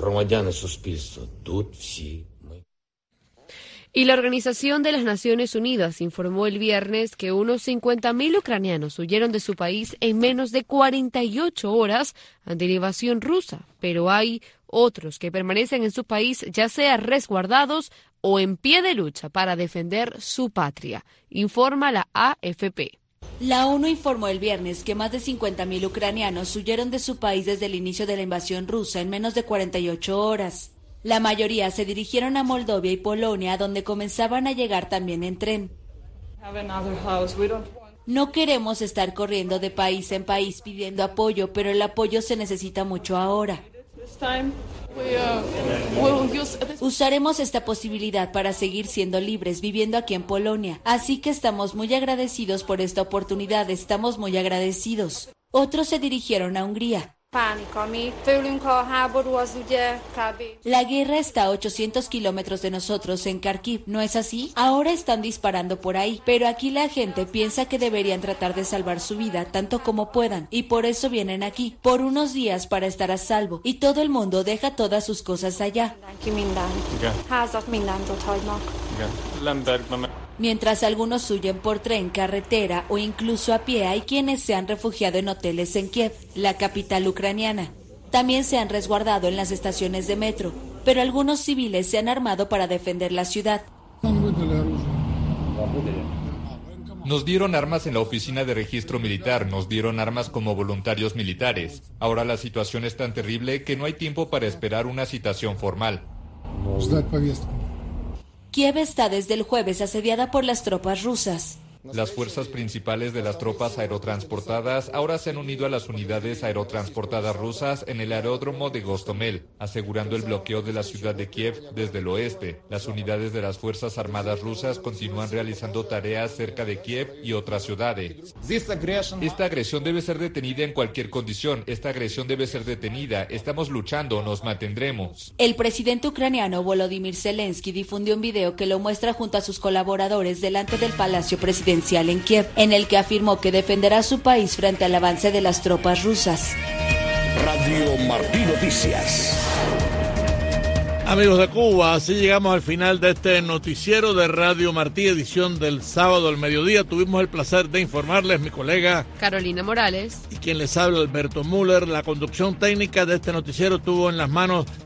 Y la Organización de las Naciones Unidas informó el viernes que unos 50.000 ucranianos huyeron de su país en menos de 48 horas ante la invasión rusa, pero hay otros que permanecen en su país, ya sea resguardados o en pie de lucha para defender su patria, informa la AFP. La ONU informó el viernes que más de 50.000 ucranianos huyeron de su país desde el inicio de la invasión rusa en menos de 48 horas. La mayoría se dirigieron a Moldovia y Polonia, donde comenzaban a llegar también en tren. No queremos estar corriendo de país en país pidiendo apoyo, pero el apoyo se necesita mucho ahora. Usaremos esta posibilidad para seguir siendo libres, viviendo aquí en Polonia. Así que estamos muy agradecidos por esta oportunidad, estamos muy agradecidos. Otros se dirigieron a Hungría. La guerra está a 800 kilómetros de nosotros en Kharkiv, ¿no es así? Ahora están disparando por ahí, pero aquí la gente piensa que deberían tratar de salvar su vida tanto como puedan, y por eso vienen aquí, por unos días para estar a salvo, y todo el mundo deja todas sus cosas allá. Mientras algunos huyen por tren, carretera o incluso a pie, hay quienes se han refugiado en hoteles en Kiev, la capital ucraniana. También se han resguardado en las estaciones de metro, pero algunos civiles se han armado para defender la ciudad. Nos dieron armas en la oficina de registro militar, nos dieron armas como voluntarios militares. Ahora la situación es tan terrible que no hay tiempo para esperar una citación formal. Kiev está desde el jueves asediada por las tropas rusas. Las fuerzas principales de las tropas aerotransportadas ahora se han unido a las unidades aerotransportadas rusas en el aeródromo de Gostomel, asegurando el bloqueo de la ciudad de Kiev desde el oeste. Las unidades de las Fuerzas Armadas rusas continúan realizando tareas cerca de Kiev y otras ciudades. Esta agresión debe ser detenida en cualquier condición. Esta agresión debe ser detenida. Estamos luchando, nos mantendremos. El presidente ucraniano Volodymyr Zelensky difundió un video que lo muestra junto a sus colaboradores delante del Palacio Presidencial en Kiev, en el que afirmó que defenderá su país frente al avance de las tropas rusas. Radio Martí Noticias. Amigos de Cuba, así llegamos al final de este noticiero de Radio Martí, edición del sábado al mediodía. Tuvimos el placer de informarles mi colega Carolina Morales y quien les habla Alberto Müller. La conducción técnica de este noticiero estuvo en las manos